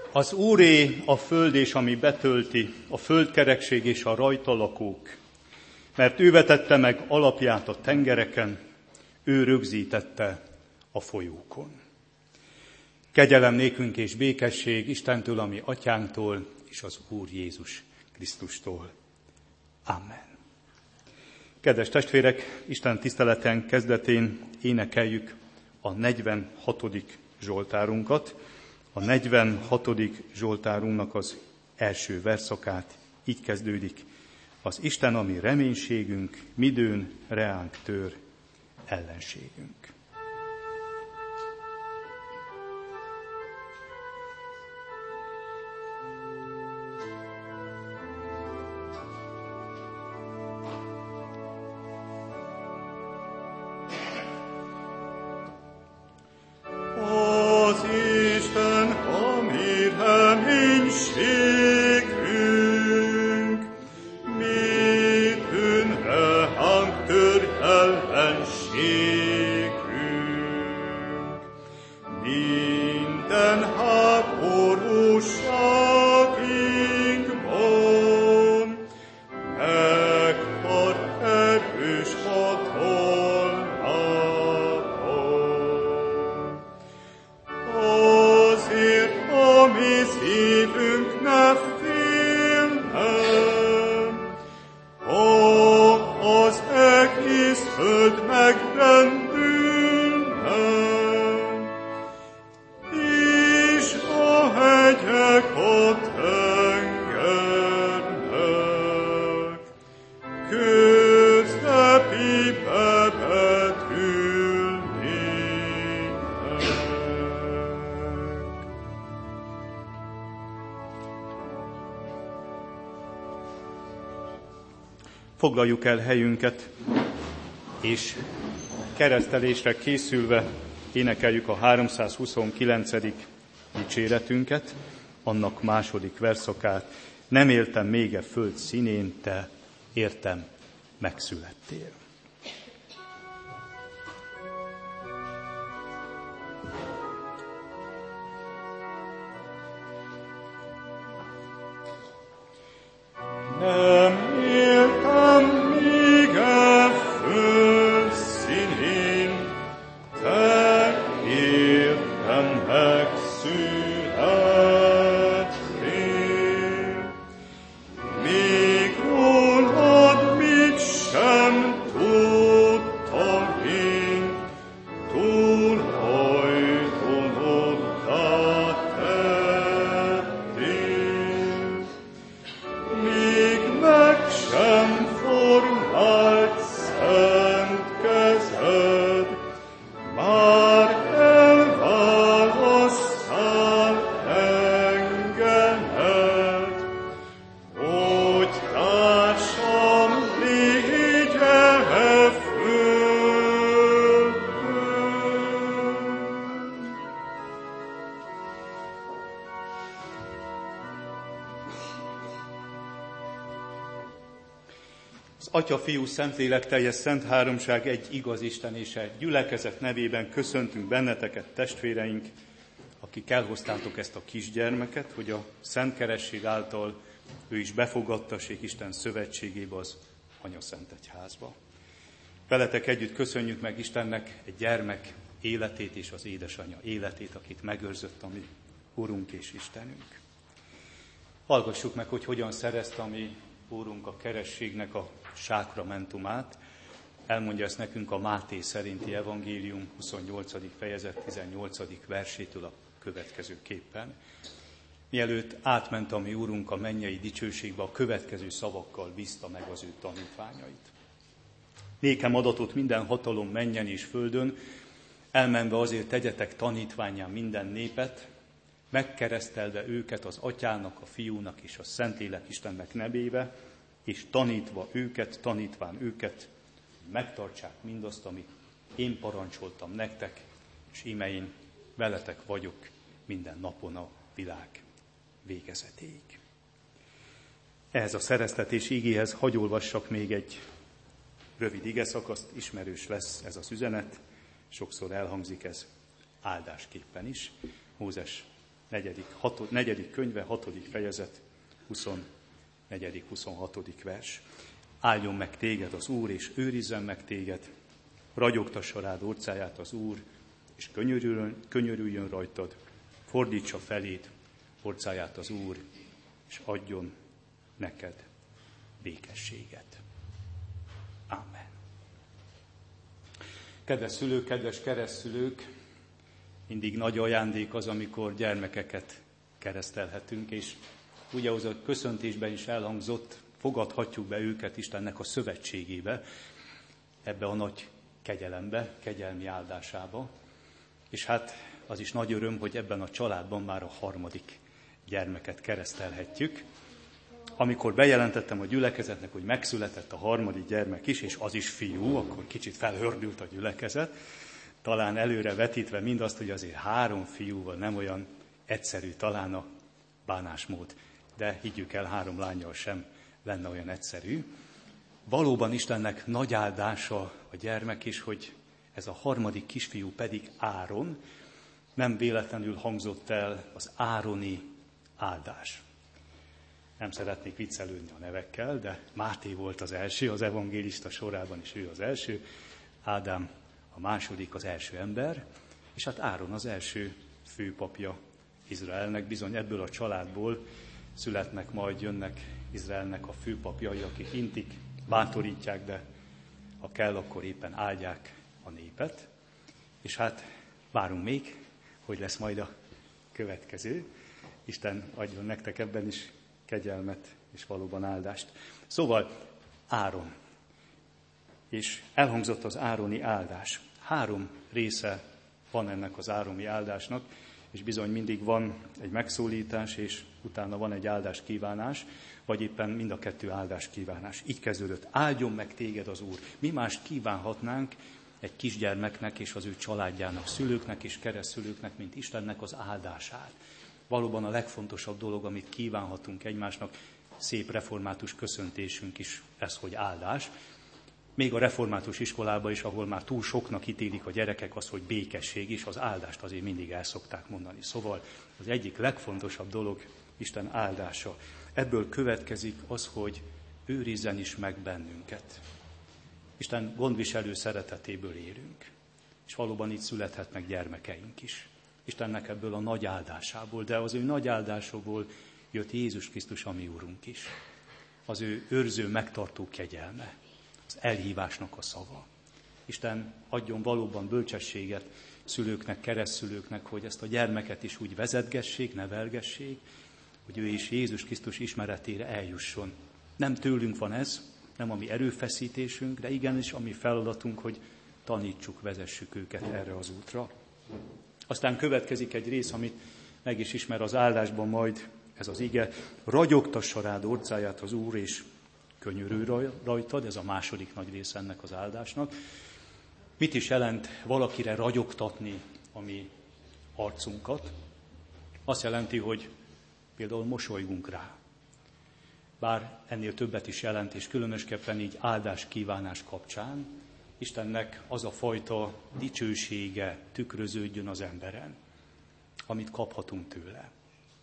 Az Úré a föld és ami betölti, a földkerekség és a rajta lakók, mert ő vetette meg alapját a tengereken, ő rögzítette a folyókon. Kegyelem nékünk és békesség Istentől, ami Atyánktól, és az Úr Jézus Krisztustól. Amen. Kedves testvérek, Isten tiszteleten kezdetén énekeljük a 46. Zsoltárunkat. A 46. Zsoltárunknak az első verszakát így kezdődik. Az Isten, ami reménységünk, midőn reánk tör ellenségünk. Foglaljuk el helyünket, és keresztelésre készülve énekeljük a 329. dicséretünket, annak második verszakát. Nem éltem még a föld színén, te értem megszülettél. Atya, Fiú, Szentlélek teljes szent háromság, egy igaz Isten és egy gyülekezet nevében köszöntünk benneteket, testvéreink, akik elhoztátok ezt a kisgyermeket, hogy a szent keresség által ő is befogadtassék Isten szövetségébe, az Anyaszent Egyházba. Veletek együtt köszönjük meg Istennek egy gyermek életét és az édesanyja életét, akit megőrzött a mi Urunk és Istenünk. Hallgassuk meg, hogy hogyan szerezte a mi Úrunk a kerességnek a sákramentumát. Elmondja ezt nekünk a Máté szerinti evangélium 28. fejezet 18. versétől a következőképpen. Mielőtt átment a mi Úrunk a mennyei dicsőségbe, a következő szavakkal bízta meg az ő tanítványait. Nékem adatot minden hatalom mennyen és földön, elmenve azért tegyetek tanítvánnyá minden népet, megkeresztelve őket az Atyának, a Fiúnak és a Szentlélek Istennek nevébe, és tanítván őket, hogy megtartsák mindazt, amit én parancsoltam nektek, és íme én veletek vagyok minden napon a világ végezetéig. Ehhez a szereztetés igéhez hagy olvassak még egy rövid igeszakaszt, ismerős lesz ez az üzenet, sokszor elhangzik ez áldásképpen is. Mózes negyedik könyve, 6. fejezet, 24.-26. vers. Áldjon meg téged az Úr, és őrizzen meg téged, ragyogtassa rád orcáját az Úr, és könyörüljön rajtad, fordítsa feléd orcáját az Úr, és adjon neked békességet. Amen. Kedves szülők, kedves keresztszülők, mindig nagy ajándék az, amikor gyermekeket keresztelhetünk, és ugye az a köszöntésben is elhangzott, fogadhatjuk be őket Istennek a szövetségébe, ebbe a nagy kegyelembe, kegyelmi áldásába. És hát az is nagy öröm, hogy ebben a családban már a 3. gyermeket keresztelhetjük. Amikor bejelentettem a gyülekezetnek, hogy megszületett a 3. gyermek is, és az is fiú, akkor kicsit felhördült a gyülekezet, talán előre vetítve mindazt, hogy azért 3 fiúval nem olyan egyszerű talán a bánásmód, de higgyük el, 3 lánnyal sem lenne olyan egyszerű. Valóban Istennek nagy áldása a gyermek is, hogy ez a 3. kisfiú pedig Áron, nem véletlenül hangzott el az ároni áldás. Nem szeretnék viccelődni a nevekkel, de Máté volt az első, az evangélista sorában is ő az első, Ádám a második, az első ember, és hát Áron az első főpapja Izraelnek. Bizony ebből a családból születnek, majd jönnek Izraelnek a főpapjai, akik intik, bántorítják, de ha kell, akkor éppen áldják a népet. És hát várunk még, hogy lesz majd a következő. Isten adjon nektek ebben is kegyelmet és valóban áldást. Szóval Áron. És elhangzott az ároni áldás. 3 része van ennek az ároni áldásnak, és bizony mindig van egy megszólítás, és utána van egy áldás kívánás, vagy éppen mind a 2 áldás kívánás. Így kezdődött. Áldjon meg téged az Úr. Mi mást kívánhatnánk egy kisgyermeknek és az ő családjának, szülőknek és keresztszülőknek, mint Istennek az áldását. Valóban a legfontosabb dolog, amit kívánhatunk egymásnak, szép református köszöntésünk is ez, hogy áldás. Még a református iskolában is, ahol már túl soknak ítélik a gyerekek, az, hogy békesség is, az áldást azért mindig el szokták mondani. Szóval az egyik legfontosabb dolog Isten áldása. Ebből következik az, hogy őrizzen is meg bennünket. Isten gondviselő szeretetéből élünk, és valóban így születhetnek gyermekeink is. Istennek ebből a nagy áldásából, de az ő nagy áldásokból jött Jézus Krisztus, a mi Úrunk is. Az ő őrző, megtartó kegyelme, az elhívásnak a szava. Isten adjon valóban bölcsességet szülőknek, keresztszülőknek, hogy ezt a gyermeket is úgy vezetgessék, nevelgessék, hogy ő is Jézus Krisztus ismeretére eljusson. Nem tőlünk van ez, nem a mi erőfeszítésünk, de igenis a mi feladatunk, hogy tanítsuk, vezessük őket erre az útra. Aztán következik egy rész, amit meg is ismer az áldásban majd ez az ige. Ragyogtassa rád orcáját az Úr, és könyörülj rajtad, ez a 2. nagy része ennek az áldásnak. Mit is jelent valakire ragyogtatni a mi arcunkat? Azt jelenti, hogy például mosolygunk rá. Bár ennél többet is jelent, és különösképpen így áldás kívánás kapcsán, Istennek az a fajta dicsősége tükröződjön az emberen, amit kaphatunk tőle.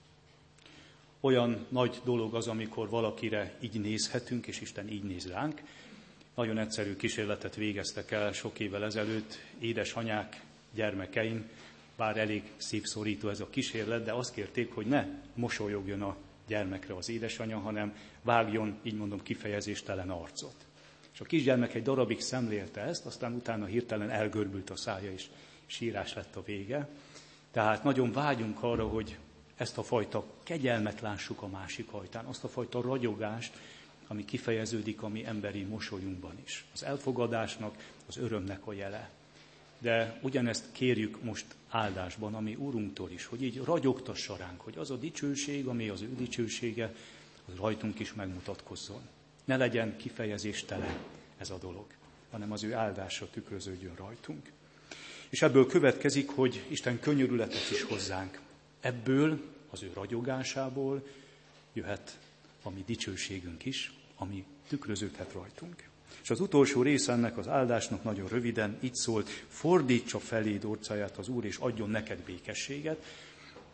Olyan nagy dolog az, amikor valakire így nézhetünk, és Isten így néz ránk. Nagyon egyszerű kísérletet végeztek el sok évvel ezelőtt édesanyák, gyermekeim, bár elég szívszorító ez a kísérlet, de azt kérték, hogy ne mosolyogjon a gyermekre az édesanya, hanem vágjon, így mondom, kifejezéstelen arcot. És a kisgyermek egy darabig szemlélte ezt, aztán utána hirtelen elgörbült a szája, és sírás lett a vége. Tehát nagyon vágyunk arra, hogy ezt a fajta kegyelmet lássuk a másik ajtán, azt a fajta ragyogást, ami kifejeződik a mi emberi mosolyunkban is. Az elfogadásnak, az örömnek a jele. De ugyanezt kérjük most áldásban, ami Úrunktól is, hogy így ragyogtassa ránk, hogy az a dicsőség, ami az ő dicsősége, az rajtunk is megmutatkozzon. Ne legyen kifejezéstelen ez a dolog, hanem az ő áldása tükröződjön rajtunk. És ebből következik, hogy Isten könyörületet is hozzánk. Ebből, az ő ragyogásából jöhet a mi dicsőségünk is, ami tükröződhet rajtunk. És az utolsó része ennek az áldásnak nagyon röviden így szólt: fordítsa feléd orcáját az Úr, és adjon neked békességet.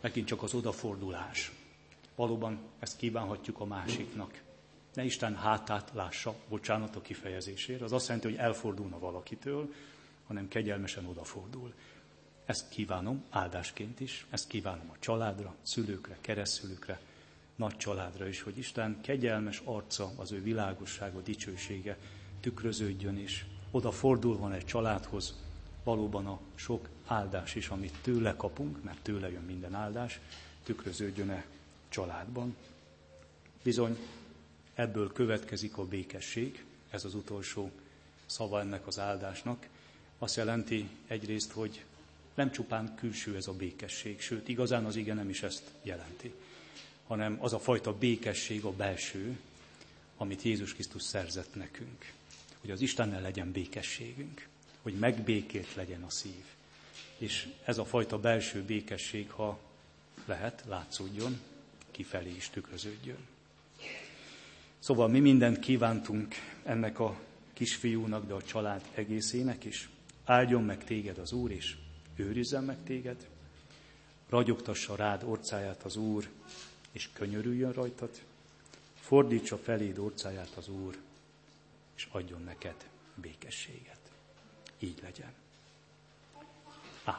megint csak az odafordulás. Valóban ezt kívánhatjuk a másiknak. Ne Isten hátát lássa, bocsánat a kifejezésére, az azt jelenti, hogy elfordulna valakitől, hanem kegyelmesen odafordul. Ezt kívánom áldásként is, ezt kívánom a családra, szülőkre, keresztszülőkre, nagy családra is, hogy Isten kegyelmes arca, az ő világossága, dicsősége tükröződjön, és odafordulva egy családhoz valóban a sok áldás is, amit tőle kapunk, mert tőle jön minden áldás, tükröződjön-e családban. Bizony, ebből következik a békesség, ez az utolsó szava ennek az áldásnak. Azt jelenti egyrészt, hogy nem csupán külső ez a békesség, sőt, igazán az ige nem is ezt jelenti, hanem az a fajta békesség a belső, amit Jézus Krisztus szerzett nekünk. Hogy az Istennel legyen békességünk, hogy megbékélt legyen a szív. És ez a fajta belső békesség, ha lehet, látszódjon, kifelé is tükröződjön. Szóval mi mindent kívántunk ennek a kisfiúnak, de a család egészének is. Áldjon meg téged az Úr, és őrizzen meg téged. Ragyogtassa rád orcáját az Úr, és könyörüljön rajtad. Fordítsa feléd orcáját az Úr, és adjon neked békességet. Így legyen. Ámen.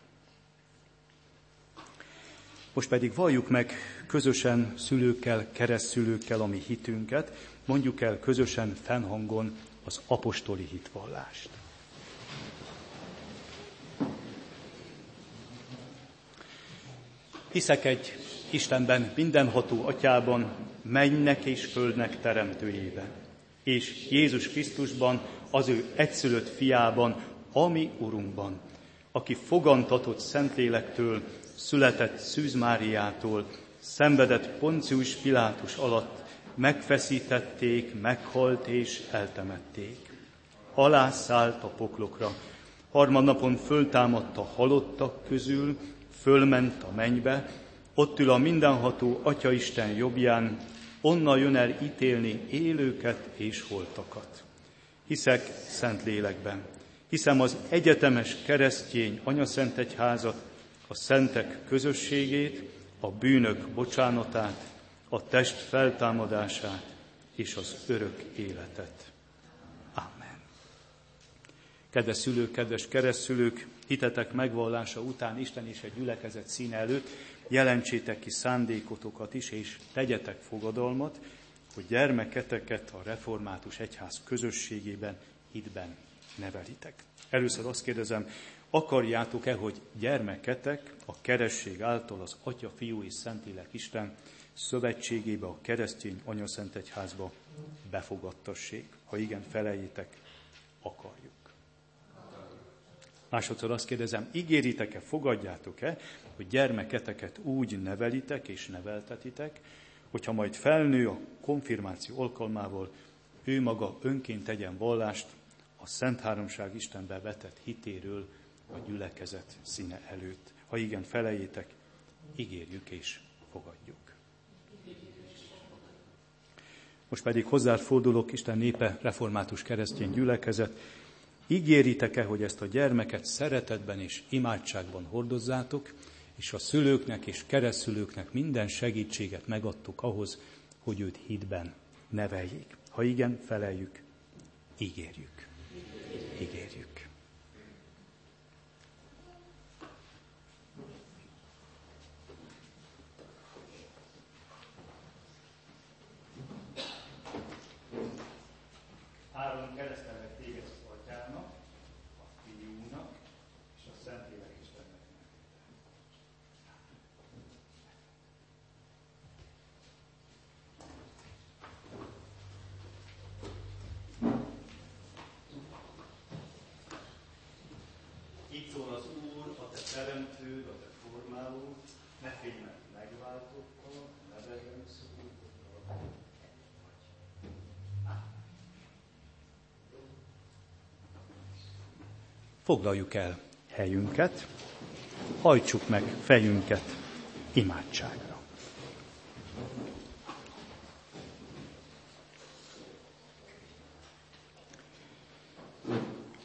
Most pedig valljuk meg közösen szülőkkel, keresztszülőkkel a mi hitünket, mondjuk el közösen fennhangon az apostoli hitvallást. Hiszek egy Istenben, mindenható Atyában, mennynek és földnek teremtőjében, és Jézus Krisztusban, az ő egyszülött fiában, a mi Urunkban, aki fogantatott Szentlélektől, született Szűz Máriától, szenvedett Poncius Pilátus alatt, megfeszítették, meghalt és eltemették. Alá szállt a poklokra, harmadnapon föltámadt a halottak közül, fölment a mennybe, ott ül a mindenható Atyaisten jobbján, onnan jön el ítélni élőket és holtakat. Hiszek Szentlélekben, hiszem az egyetemes keresztény anyaszentegyházat, a szentek közösségét, a bűnök bocsánatát, a test feltámadását és az örök életet. Ámen. Kedves szülők, kedves keresztszülők, hitetek megvallása után Isten és egy gyülekezet színe előtt jelentsétek ki szándékotokat is, és tegyetek fogadalmat, hogy gyermeketeket a református egyház közösségében, hitben nevelitek. Először azt kérdezem, akarjátok-e, hogy gyermeketek a keresztség által az Atya, Fiú és Szentlélek Isten szövetségébe, a keresztény anyaszentegyházba befogadtassék? Ha igen, feleljétek, akarjuk. Másodszor azt kérdezem, ígéritek-e, fogadjátok-e, hogy gyermeketeket úgy nevelitek és neveltetitek, hogyha majd felnő a konfirmáció alkalmával, ő maga önként tegyen vallást a Szent Háromság Istenbe vetett hitéről a gyülekezet színe előtt. Ha igen, feleljétek, ígérjük és fogadjuk. Most pedig hozzád fordulok, Isten népe, református keresztény gyülekezet. Ígéritek-e, hogy ezt a gyermeket szeretetben és imádságban hordozzátok, és a szülőknek és keresztszülőknek minden segítséget megadtuk ahhoz, hogy őt hitben neveljék? Ha igen, feleljük, ígérjük. Ígérjük. Áron keresztelek téged az Atyának, a Fiúnak és a Szentlélek Istennek. Így szól az Úr, a te teremtőd, a te formálód, ne félj meg megváltottól, ne legyen szólóddal. Foglaljuk el helyünket, hajtsuk meg fejünket imádságra.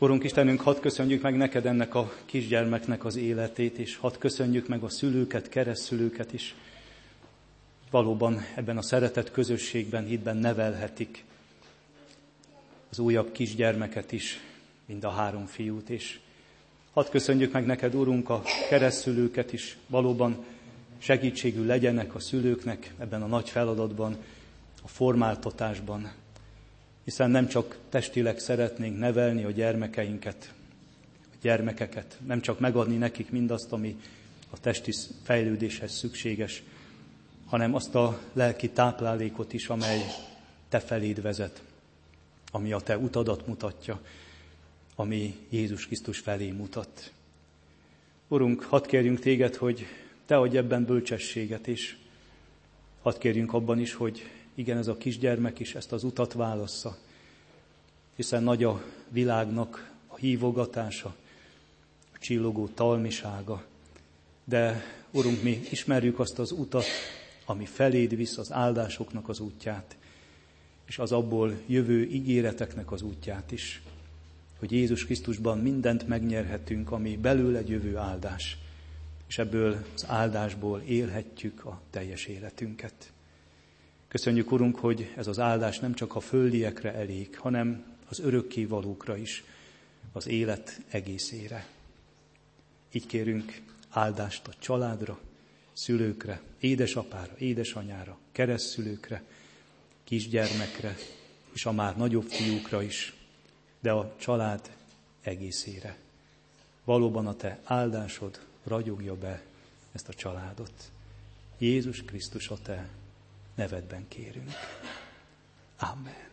Urunk Istenünk, hadd köszönjük meg neked ennek a kisgyermeknek az életét, és hadd köszönjük meg a szülőket, keresztszülőket is. Valóban ebben a szeretett közösségben, hitben nevelhetik az újabb kisgyermeket is, mind a 3 fiút. És hadd köszönjük meg neked, Urunk, a keresztszülőket is. Valóban segítségül legyenek a szülőknek ebben a nagy feladatban, a formáltatásban. Hiszen nem csak testileg szeretnénk nevelni a gyermekeinket, a gyermekeket, nem csak megadni nekik mindazt, ami a testi fejlődéshez szükséges, hanem azt a lelki táplálékot is, amely te feléd vezet, ami a te utadat mutatja, ami Jézus Krisztus felé mutat. Urunk, hadd kérjünk téged, hogy te adj ebben bölcsességet, és hadd kérjünk abban is, hogy igen, ez a kisgyermek is ezt az utat válassza, hiszen nagy a világnak a hívogatása, a csillogó talmisága, de Urunk, mi ismerjük azt az utat, ami feléd visz, az áldásoknak az útját, és az abból jövő ígéreteknek az útját is, hogy Jézus Krisztusban mindent megnyerhetünk, ami belőle jövő áldás, és ebből az áldásból élhetjük a teljes életünket. Köszönjük, Urunk, hogy ez az áldás nem csak a földiekre elég, hanem az örökkévalókra is, az élet egészére. Így kérünk áldást a családra, szülőkre, édesapára, édesanyára, keresztszülőkre, kisgyermekre, és a már nagyobb fiúkra is, de a család egészére. Valóban a te áldásod ragyogja be ezt a családot. Jézus Krisztus, a te nevedben kérünk. Amen.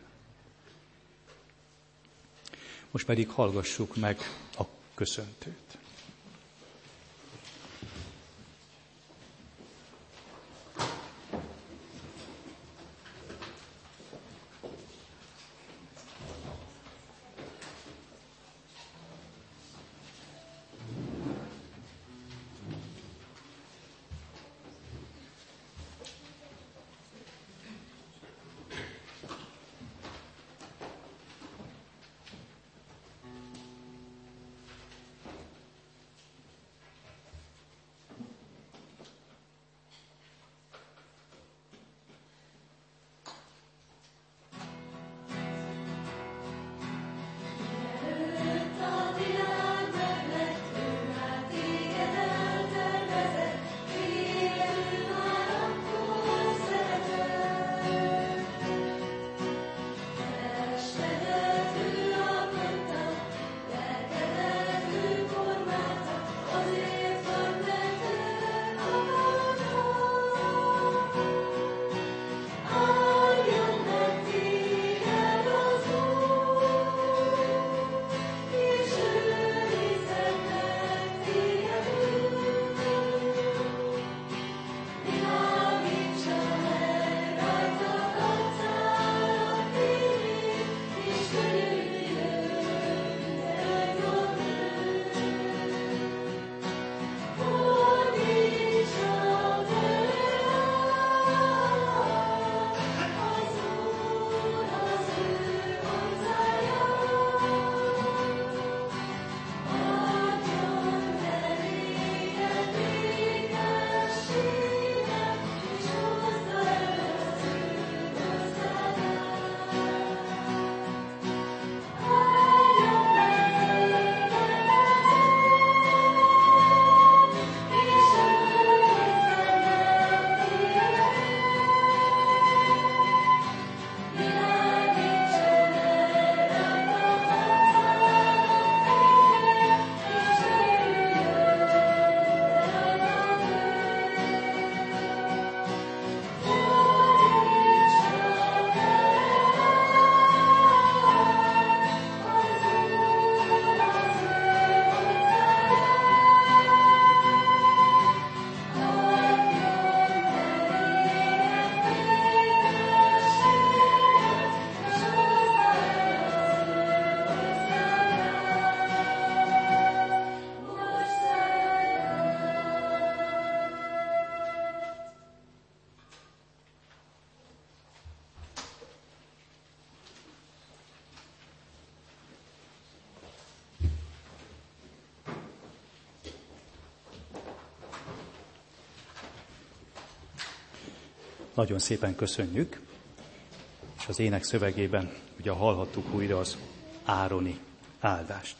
Most pedig hallgassuk meg a köszöntőt. Nagyon szépen köszönjük, és az ének szövegében ugye hallhattuk újra az ároni áldást.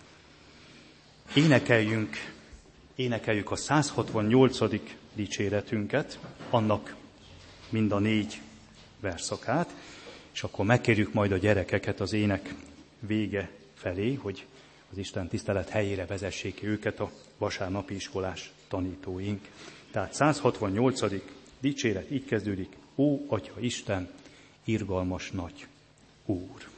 Énekeljük a 168. dicséretünket, annak mind a 4 verszakát, és akkor megkérjük majd a gyerekeket az ének vége felé, hogy az Isten tisztelet helyére vezessék őket a vasárnapi iskolás tanítóink. Tehát 168. dicséret így kezdődik: Ó, Atya Isten, irgalmas nagy Úr!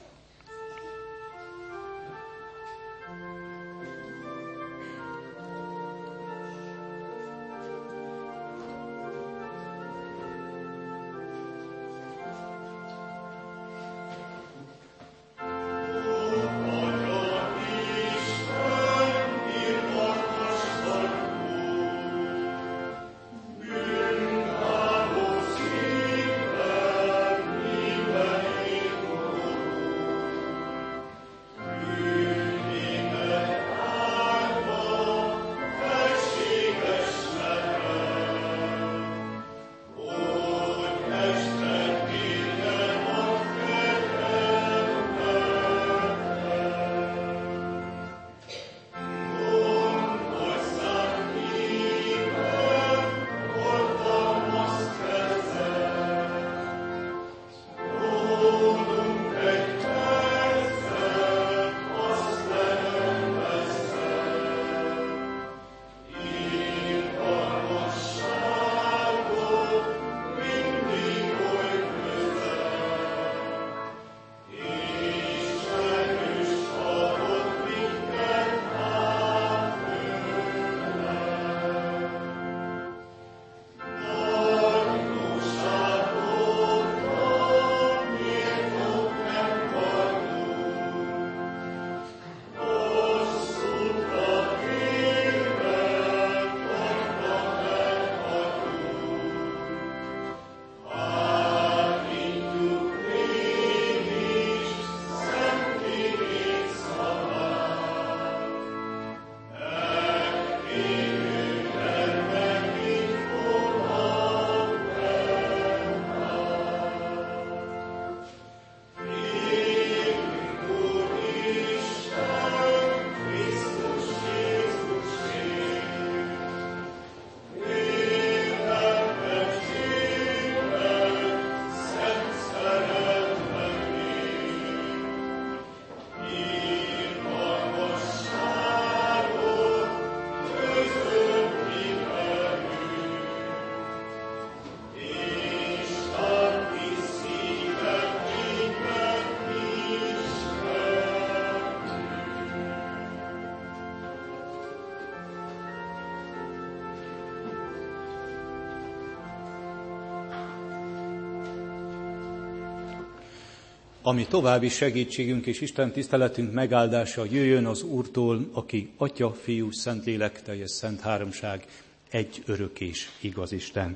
Ami további segítségünk és Isten tiszteletünk megáldása jöjjön az Úrtól, aki Atya, Fiú, Szentlélek, teljes szent háromság, egy örök és igaz Isten.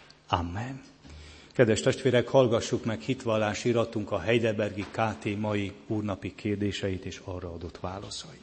Amen. Kedves testvérek, hallgassuk meg hitvallási iratunk a Heidelbergi KT mai úrnapi kérdéseit és arra adott válaszait.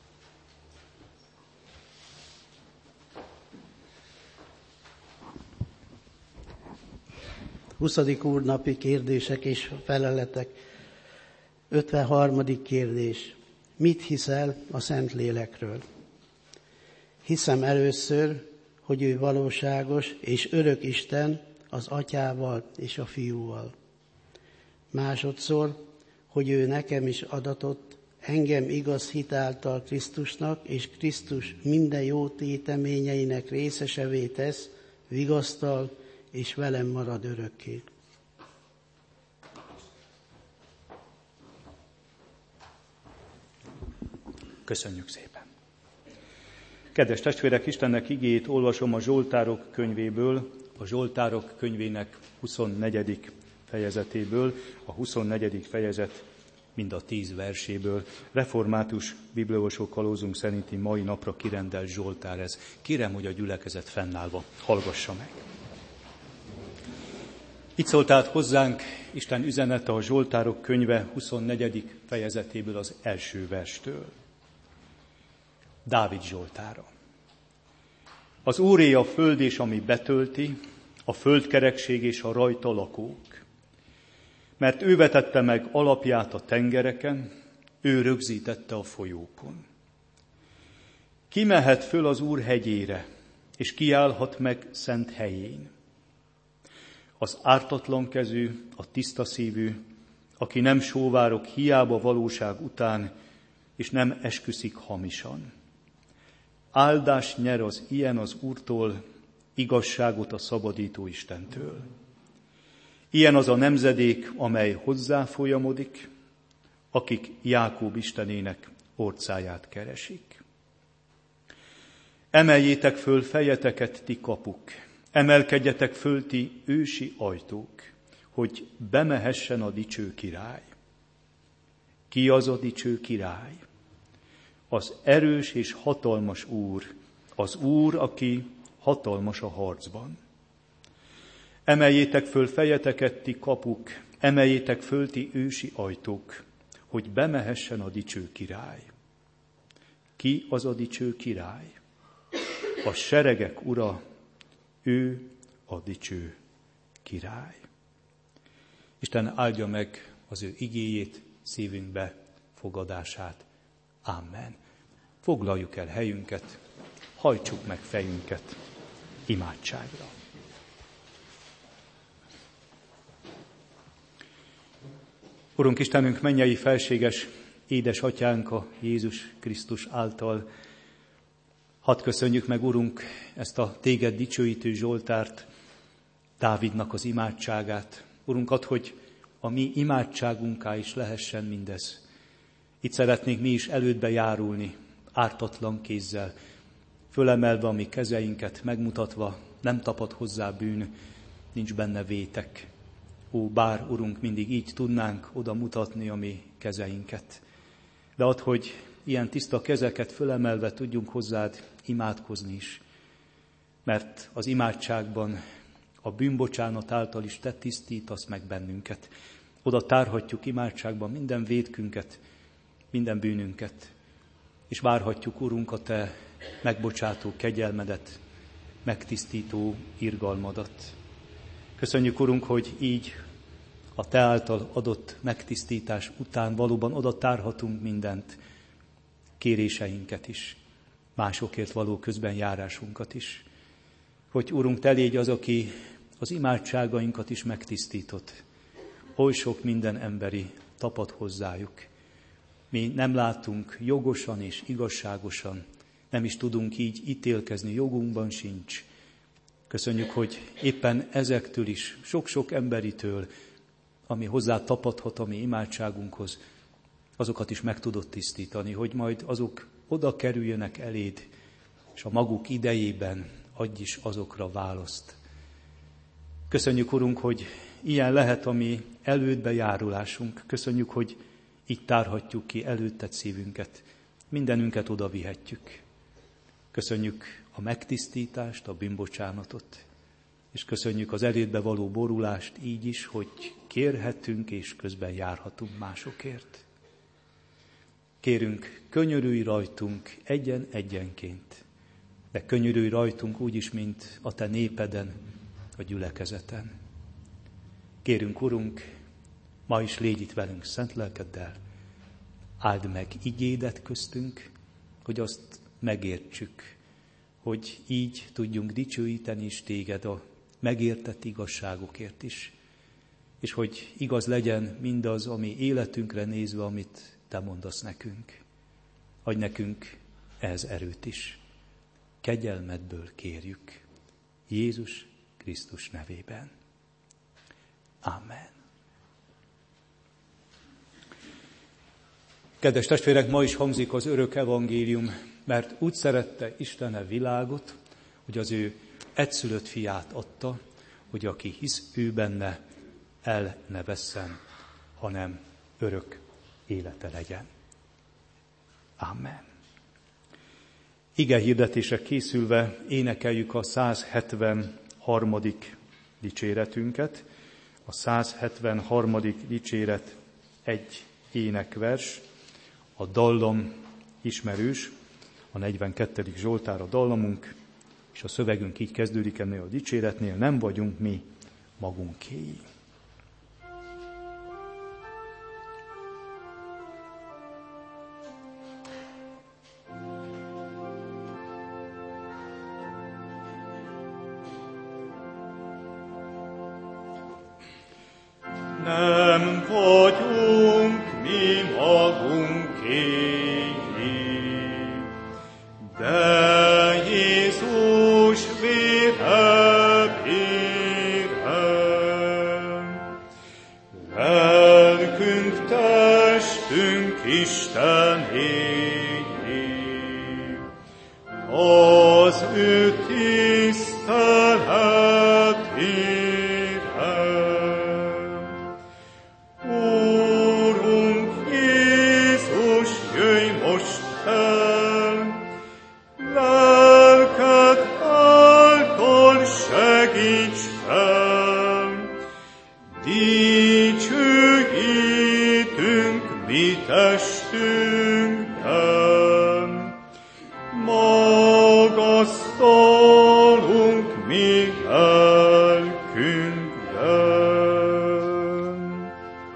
20. úrnapi kérdések és feleletek. 53. kérdés. Mit hiszel a Szentlélekről? Hiszem először, hogy ő valóságos és örök Isten az Atyával és a Fiúval. Másodszor, hogy ő nekem is adatott, engem igaz hit által Krisztusnak, és Krisztus minden jó téteményeinek részesevé tesz, vigasztal, és velem marad örökké. Köszönjük szépen! Kedves testvérek, Istennek igéjét olvasom a Zsoltárok könyvéből, a Zsoltárok könyvének 24. fejezetéből, a 24. fejezet mind a 10 verséből. Református bibliolvasó kalózunk szerinti mai napra kirendelt Zsoltár ez. Kérem, hogy a gyülekezet fennállva hallgassa meg. Így szólt át hozzánk Isten üzenete a Zsoltárok könyve 24. fejezetéből az első verstől. Dávid Zsoltára. Az Úré a föld és ami betölti, a földkerekség és a rajta lakók. Mert ő vetette meg alapját a tengereken, ő rögzítette a folyókon. Ki mehet föl az Úr hegyére, és kiállhat meg szent helyén? Az ártatlan kezű, a tiszta szívű, aki nem sóvárog hiába valóság után, és nem esküszik hamisan. Áldást nyer az ilyen az Úrtól, igazságot a szabadító Istentől. Ilyen az a nemzedék, amely hozzá folyamodik, akik Jákób Istenének orcáját keresik. Emeljétek föl fejeteket, ti kapuk, emelkedjetek föl, ti ősi ajtók, hogy bemehessen a dicső király. Ki az a dicső király? Az erős és hatalmas Úr, az Úr, aki hatalmas a harcban. Emeljétek föl fejeteket, ti kapuk, emeljétek föl, ti ősi ajtók, hogy bemehessen a dicső király. Ki az a dicső király? A seregek ura, ő a dicső király. Isten áldja meg az ő igéjét, szívünkbe fogadását. Amen. Foglaljuk el helyünket, hajtsuk meg fejünket imádságra. Urunk Istenünk, mennyei felséges édesatyánk a Jézus Krisztus által, hadd köszönjük meg, Urunk, ezt a téged dicsőítő Zsoltárt, Dávidnak az imádságát. Urunk, add, hogy a mi imádságunká is lehessen mindez. Itt szeretnénk mi is elődbe járulni, ártatlan kézzel, fölemelve a mi kezeinket, megmutatva, nem tapad hozzá bűn, nincs benne vétek. Ó, bár, Urunk, mindig így tudnánk oda mutatni a mi kezeinket. De add, hogy ilyen tiszta kezeket fölemelve tudjunk hozzád imádkozni is. Mert az imádságban a bűnbocsánat által is te tisztítasz meg bennünket. Oda tárhatjuk imádságban minden vétkünket, minden bűnünket. És várhatjuk, Urunk, a te megbocsátó kegyelmedet, megtisztító irgalmadat. Köszönjük, Urunk, hogy így a te által adott megtisztítás után valóban oda tárhatunk mindent, kéréseinket is, másokért való közbenjárásunkat is. Hogy, Urunk, te légy az, aki az imádságainkat is megtisztított. Oly sok minden emberi tapad hozzájuk. Mi nem látunk jogosan és igazságosan, nem is tudunk így ítélkezni, jogunkban sincs. Köszönjük, hogy éppen ezektől is, sok-sok emberitől, ami hozzá tapadhat a mi imádságunkhoz, azokat is meg tudod tisztítani, hogy majd azok oda kerüljenek eléd, és a maguk idejében adj is azokra választ. Köszönjük, Urunk, hogy ilyen lehet a mi elődbe járulásunk. Köszönjük, hogy így tárhatjuk ki előtted szívünket, mindenünket oda vihetjük. Köszönjük a megtisztítást, a bűnbocsánatot, és köszönjük az elődbe való borulást így is, hogy kérhetünk és közben járhatunk másokért. Kérünk, könyörülj rajtunk egyenként, de könyörülj rajtunk úgy is, mint a te népeden, a gyülekezeten. Kérünk, Urunk, ma is légy itt velünk szent lelkeddel, áld meg igédet köztünk, hogy azt megértsük, hogy így tudjunk dicsőíteni is téged a megértett igazságokért is, és hogy igaz legyen mindaz, ami életünkre nézve, amit te mondasz nekünk. Adj nekünk ehhez erőt is. Kegyelmedből kérjük. Jézus Krisztus nevében. Amen. Kedves testvérek, ma is hangzik az örök evangélium, mert úgy szerette Isten a világot, hogy az ő egyszülött fiát adta, hogy aki hisz ő benne, el ne vesszen, hanem örök élete legyen. Amen. Ige hirdetésre készülve énekeljük a 173. dicséretünket. A 173. dicséret egy énekvers, a dallam ismerős, a 42. Zsoltár a dallamunk, És a szövegünk így kezdődik ennél a dicséretnél: nem vagyunk mi magunkéi. Nem vagyunk mi magunkéi, de Jézus vére bére. Lelkünk, testünk Istenéi, az ő tiszteletére. Magasztalunk mi lelkünkben.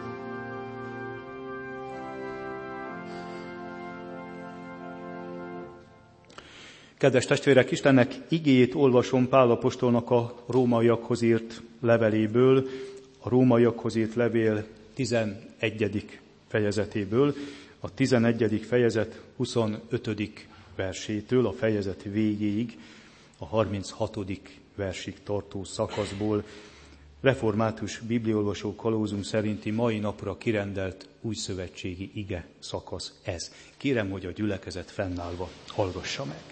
Kedves testvérek, Istennek igéjét olvasom Pál apostolnak a rómaiakhoz írt leveléből, a rómaiakhoz írt levél 11. fejezetéből, a 11. fejezet 25. versétől a fejezet végéig, a 36. versig tartó szakaszból, református bibliaolvasó kalózunk szerinti mai napra kirendelt újszövetségi ige szakasz ez. Kérem, hogy a gyülekezet fennállva hallgassa meg.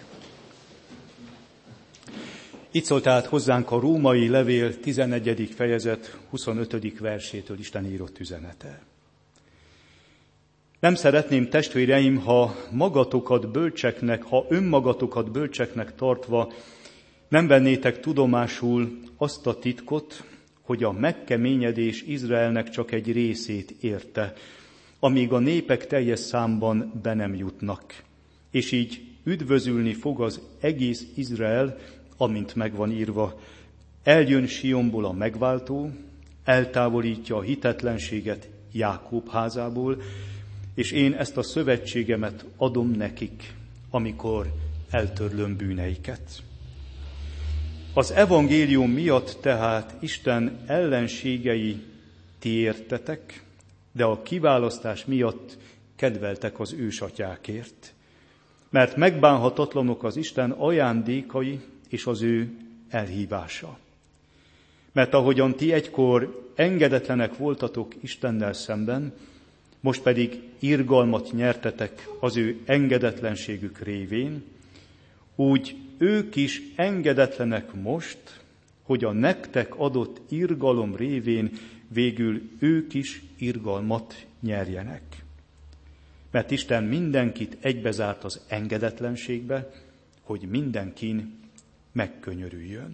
Itt szól tehát hozzánk a római levél 11. fejezet 25. versétől Isten írott üzenete. Nem szeretném, testvéreim, ha önmagatokat bölcseknek tartva nem vennétek tudomásul azt a titkot, hogy a megkeményedés Izraelnek csak egy részét érte, amíg a népek teljes számban be nem jutnak. És így üdvözülni fog az egész Izrael, amint megvan írva: eljön Sionból a megváltó, eltávolítja a hitetlenséget Jákób házából, és én ezt a szövetségemet adom nekik, amikor eltörlöm bűneiket. Az evangélium miatt tehát Isten ellenségei ti értetek, de a kiválasztás miatt kedveltek az ősatyákért. Mert megbánhatatlanok az Isten ajándékai és az ő elhívása. Mert ahogyan ti egykor engedetlenek voltatok Istennel szemben, most pedig irgalmat nyertetek az ő engedetlenségük révén, úgy ők is engedetlenek most, hogy a nektek adott irgalom révén végül ők is irgalmat nyerjenek. Mert Isten mindenkit egybezárt az engedetlenségbe, hogy mindenkin megkönyörüljön.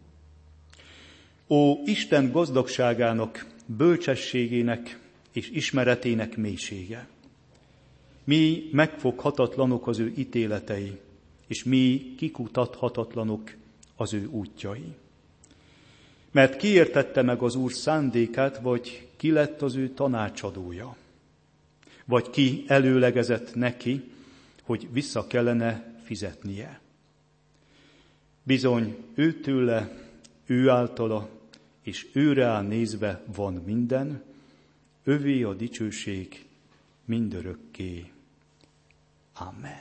Ó, Isten gazdagságának, bölcsességének és ismeretének mélysége! Mi megfoghatatlanok az ő ítéletei, és mi kikutathatatlanok az ő útjai. Mert ki értette meg az Úr szándékát, vagy ki lett az ő tanácsadója? Vagy ki előlegezett neki, hogy vissza kellene fizetnie? Bizony, őtőle, ő általa, és őre áll nézve van minden, övé a dicsőség mindörökké. Amen.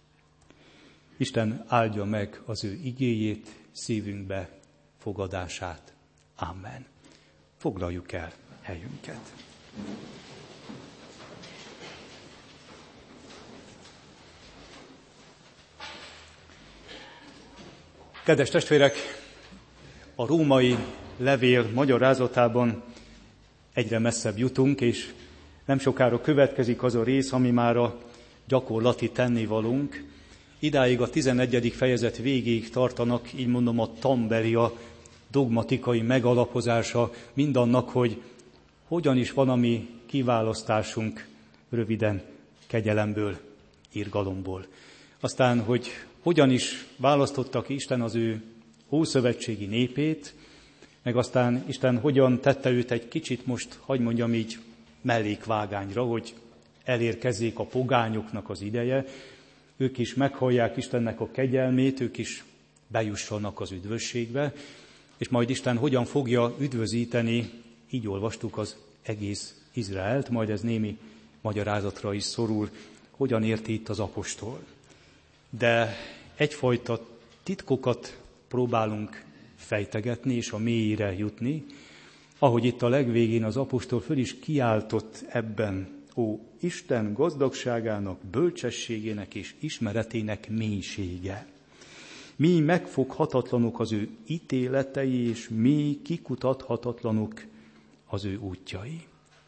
Isten áldja meg az ő igéjét, szívünkbe fogadását. Amen. Foglaljuk el helyünket. Kedves testvérek, a római levél magyarázatában egyre messzebb jutunk, és nem sokára következik az a rész, ami már a gyakorlati tennivalónk. Idáig a 11. fejezet végéig tartanak, így mondom, a tanbeli, a dogmatikai megalapozása mindannak, hogy hogyan is van a mi kiválasztásunk röviden kegyelemből, irgalomból. Aztán, hogy hogyan is választotta ki Isten az ő ószövetségi népét, meg aztán Isten hogyan tette őt egy kicsit most, hadd mondjam így, mellékvágányra, hogy elérkezzék a pogányoknak az ideje, ők is meghallják Istennek a kegyelmét, ők is bejussanak az üdvösségbe, és majd Isten hogyan fogja üdvözíteni, így olvastuk, az egész Izraelt, majd ez némi magyarázatra is szorul, hogyan érti itt az apostol. De egyfajta titkokat próbálunk fejtegetni és a mélyére jutni, ahogy itt a legvégén az apostol föl is kiáltott ebben: ó, Isten gazdagságának, bölcsességének és ismeretének mélysége. Mi megfoghatatlanok az ő ítéletei, és mi kikutathatatlanok az ő útjai.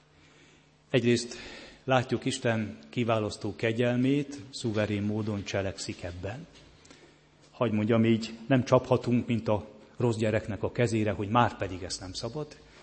Egyrészt látjuk Isten kiválasztó kegyelmét, szuverén módon cselekszik ebben. Hadd mondjam így, nem csaphatunk, mint a rossz gyereknek a kezére, hogy már pedig ezt nem szabad.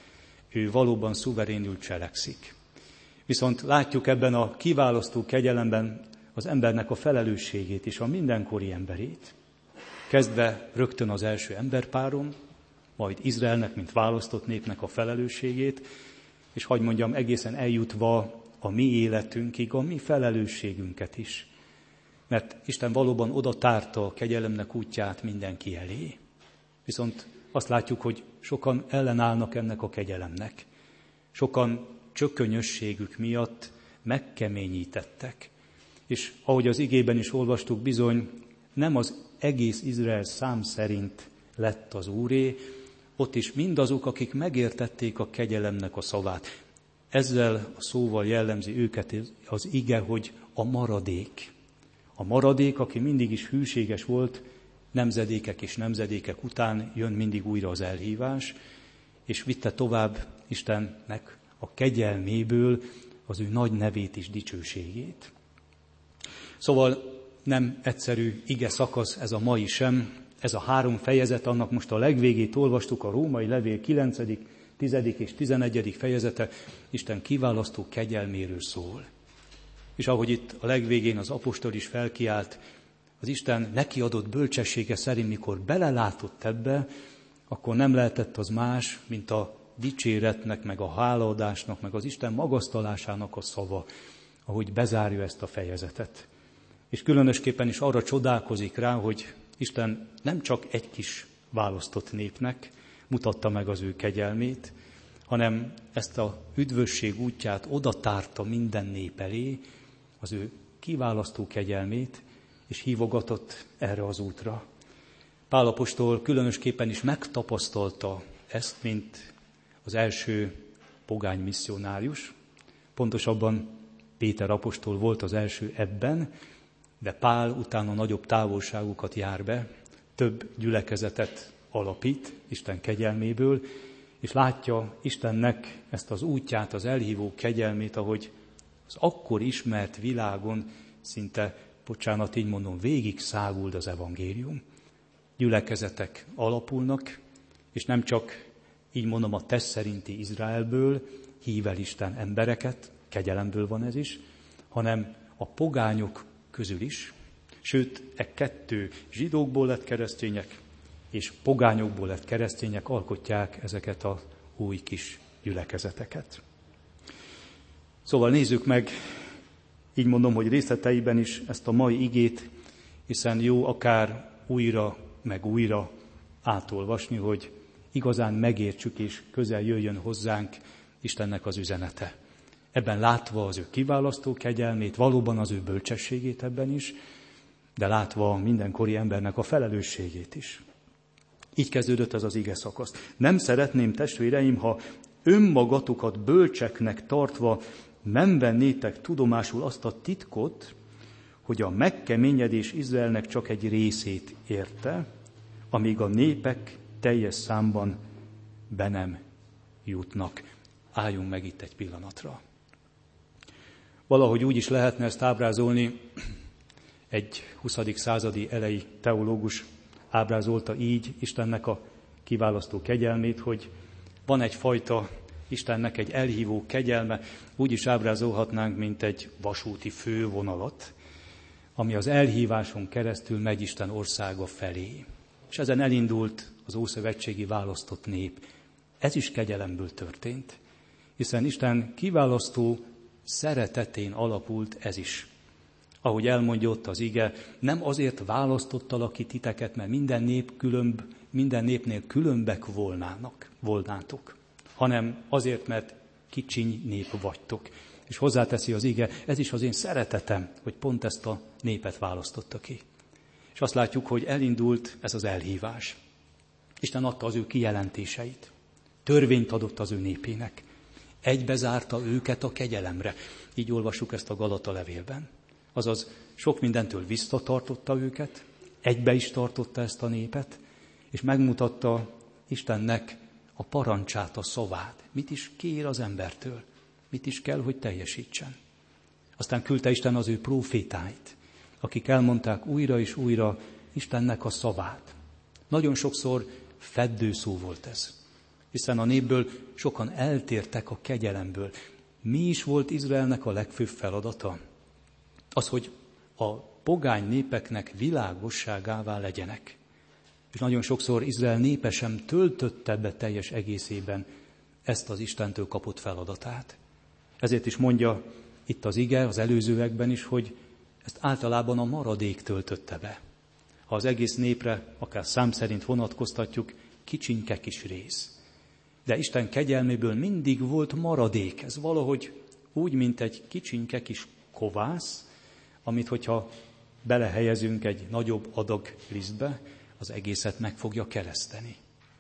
Ő valóban szuverénül cselekszik. Viszont látjuk ebben a kiválasztó kegyelemben az embernek a felelősségét és a mindenkori emberét. Kezdve rögtön az első emberpáron, majd Izraelnek, mint választott népnek a felelősségét, és hadd mondjam, egészen eljutva a mi életünkig, a mi felelősségünket is. Mert Isten valóban oda tárta a kegyelemnek útját mindenki elé. Viszont azt látjuk, hogy sokan ellenállnak ennek a kegyelemnek. Sokan csökönyösségük miatt megkeményítettek. És ahogy az igében is olvastuk, bizony nem az egész Izrael szám szerint lett az Úré, ott is mindazok, akik megértették a kegyelemnek a szavát. Ezzel a szóval jellemzi őket az ige, hogy a maradék. A maradék, aki mindig is hűséges volt, nemzedékek és nemzedékek után jön mindig újra az elhívás, és vitte tovább Istennek a kegyelméből az ő nagy nevét és dicsőségét. Szóval nem egyszerű ige szakasz ez a mai sem, ez a 3 fejezet, annak most a legvégét olvastuk, a római levél 9., 10. és 11. fejezete Isten kiválasztó kegyelméről szól. És ahogy itt a legvégén az apostol is felkiált, az Isten neki adott bölcsessége szerint, mikor belelátott ebbe, akkor nem lehetett az más, mint a dicséretnek, meg a hálaadásnak, meg az Isten magasztalásának a szava, ahogy bezárja ezt a fejezetet. És különösképpen is arra csodálkozik rá, hogy Isten nem csak egy kis választott népnek mutatta meg az ő kegyelmét, hanem ezt a üdvösség útját oda tárta minden nép elé, az ő kiválasztó kegyelmét, és hívogatott erre az útra. Pál apostol különösképpen is megtapasztalta ezt, mint az első pogány misszionárius. Pontosabban Péter apostol volt az első ebben, de Pál utána nagyobb távolságokat jár be, több gyülekezetet alapít Isten kegyelméből, és látja Istennek ezt az útját, az elhívó kegyelmét, ahogy az akkor ismert világon szinte, bocsánat, így mondom, végig száguld az evangélium. Gyülekezetek alapulnak, és nem csak, így mondom, a test szerinti Izraelből hív el Isten embereket, kegyelemből van ez is, hanem a pogányok közül is, sőt, 2 zsidókból lett keresztények, és pogányokból lett keresztények alkotják ezeket az új kis gyülekezeteket. Szóval nézzük meg, így mondom, hogy részleteiben is ezt a mai igét, hiszen jó akár újra meg újra átolvasni, hogy igazán megértsük és közel jöjjön hozzánk Istennek az üzenete. Ebben látva az ő kiválasztó kegyelmét, valóban az ő bölcsességét ebben is, de látva mindenkori embernek a felelősségét is. Így kezdődött ez az ige szakasz. Nem szeretném, testvéreim, ha önmagatokat bölcseknek tartva nem vennétek tudomásul azt a titkot, hogy a megkeményedés Izraelnek csak egy részét érte, amíg a népek teljes számban be nem jutnak. Álljunk meg itt egy pillanatra. Valahogy úgy is lehetne ezt ábrázolni, egy 20. századi elejé teológus ábrázolta így Istennek a kiválasztó kegyelmét, hogy van egyfajta Istennek egy elhívó kegyelme, úgy is ábrázolhatnánk, mint egy vasúti fővonalat. ami az elhíváson keresztül megy Isten országa felé. És ezen elindult az ószövetségi választott nép. Ez is kegyelemből történt, hiszen Isten kiválasztó szeretetén alapult ez is. Ahogy elmondja ott az ige, nem azért választottalak ki titeket, mert minden népnél különbek volnátok, hanem azért, mert kicsiny nép vagytok. És hozzáteszi az ige, ez is az én szeretetem, hogy pont ezt a népet választotta ki. És azt látjuk, hogy elindult ez az elhívás. Isten adta az ő kijelentéseit. Törvényt adott az ő népének. Egybezárta őket a kegyelemre. Így olvassuk ezt a Galata levélben. Azaz sok mindentől visszatartotta őket, egybe is tartotta ezt a népet, és megmutatta Istennek a parancsát, a szavát. Mit is kér az embertől, mit is kell, hogy teljesítsen. Aztán küldte Isten az ő prófétáit, akik elmondták újra és újra Istennek a szavát. Nagyon sokszor feddő szó volt ez, hiszen a népből sokan eltértek a kegyelemből. Mi is volt Izraelnek a legfőbb feladata? Az, hogy a pogány népeknek világosságává legyenek. És nagyon sokszor Izrael népe sem töltötte be teljes egészében ezt az Istentől kapott feladatát. Ezért is mondja itt az ige, az előzőekben is, hogy ezt általában a maradék töltötte be. Ha az egész népre, akár szám szerint vonatkoztatjuk, kicsinke kis rész. De Isten kegyelméből mindig volt maradék. Ez valahogy úgy, mint egy kicsinke kis kovász, amit hogyha belehelyezünk egy nagyobb adag lisztbe, az egészet meg fogja kereszteni.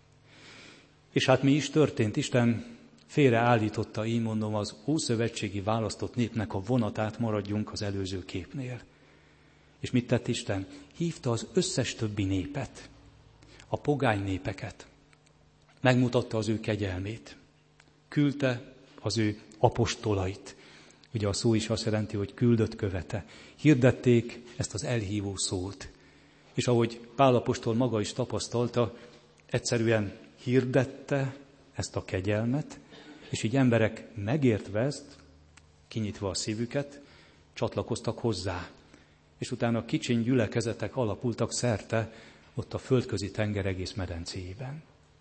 És hát mi is történt? Isten félreállította, így mondom, az ószövetségi választott népnek a vonatát, maradjunk az előző képnél. És mit tett Isten? Hívta az összes többi népet, a pogány népeket. Megmutatta az ő kegyelmét. Küldte az ő apostolait. Ugye a szó is azt jelenti, hogy küldött követe. Hirdették ezt az elhívó szót. És ahogy Pál apostol maga is tapasztalta, egyszerűen hirdette ezt a kegyelmet, és így emberek megértve ezt, kinyitva a szívüket, csatlakoztak hozzá. És utána kicsiny gyülekezetek alapultak szerte ott a földközi tenger egész medencéjében.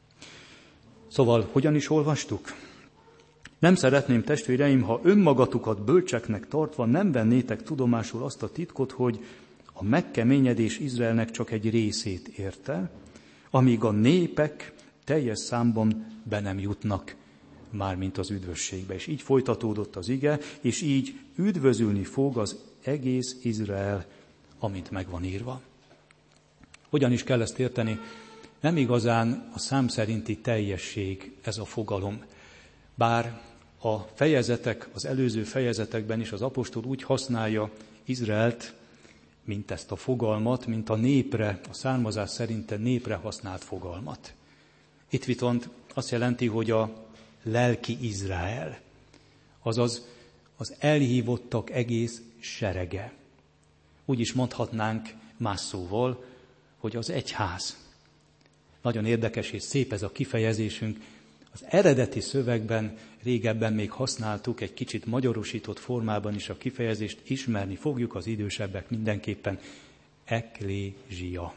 Szóval, hogyan is olvastuk? Nem szeretném, testvéreim, ha önmagatokat bölcseknek tartva nem vennétek tudomásul azt a titkot, hogy a megkeményedés Izraelnek csak egy részét érte, amíg a népek teljes számban be nem jutnak, mármint az üdvösségbe. És így folytatódott az ige, és így üdvözülni fog az egész Izrael, amint meg van írva. Hogyan is kell ezt érteni? Nem igazán a szám szerinti teljesség ez a fogalom. Bár a fejezetek, az előző fejezetekben is az apostol úgy használja Izraelt, mint ezt a fogalmat, mint a népre, a származás szerint népre használt fogalmat. Itt viszont azt jelenti, hogy a lelki Izrael, azaz az elhívottak egész serege. Úgy is mondhatnánk más szóval, hogy az egyház. Nagyon érdekes és szép ez a kifejezésünk. Az eredeti szövegben régebben még használtuk egy kicsit magyarosított formában is a kifejezést, ismerni fogjuk az idősebbek mindenképpen, eklézsia.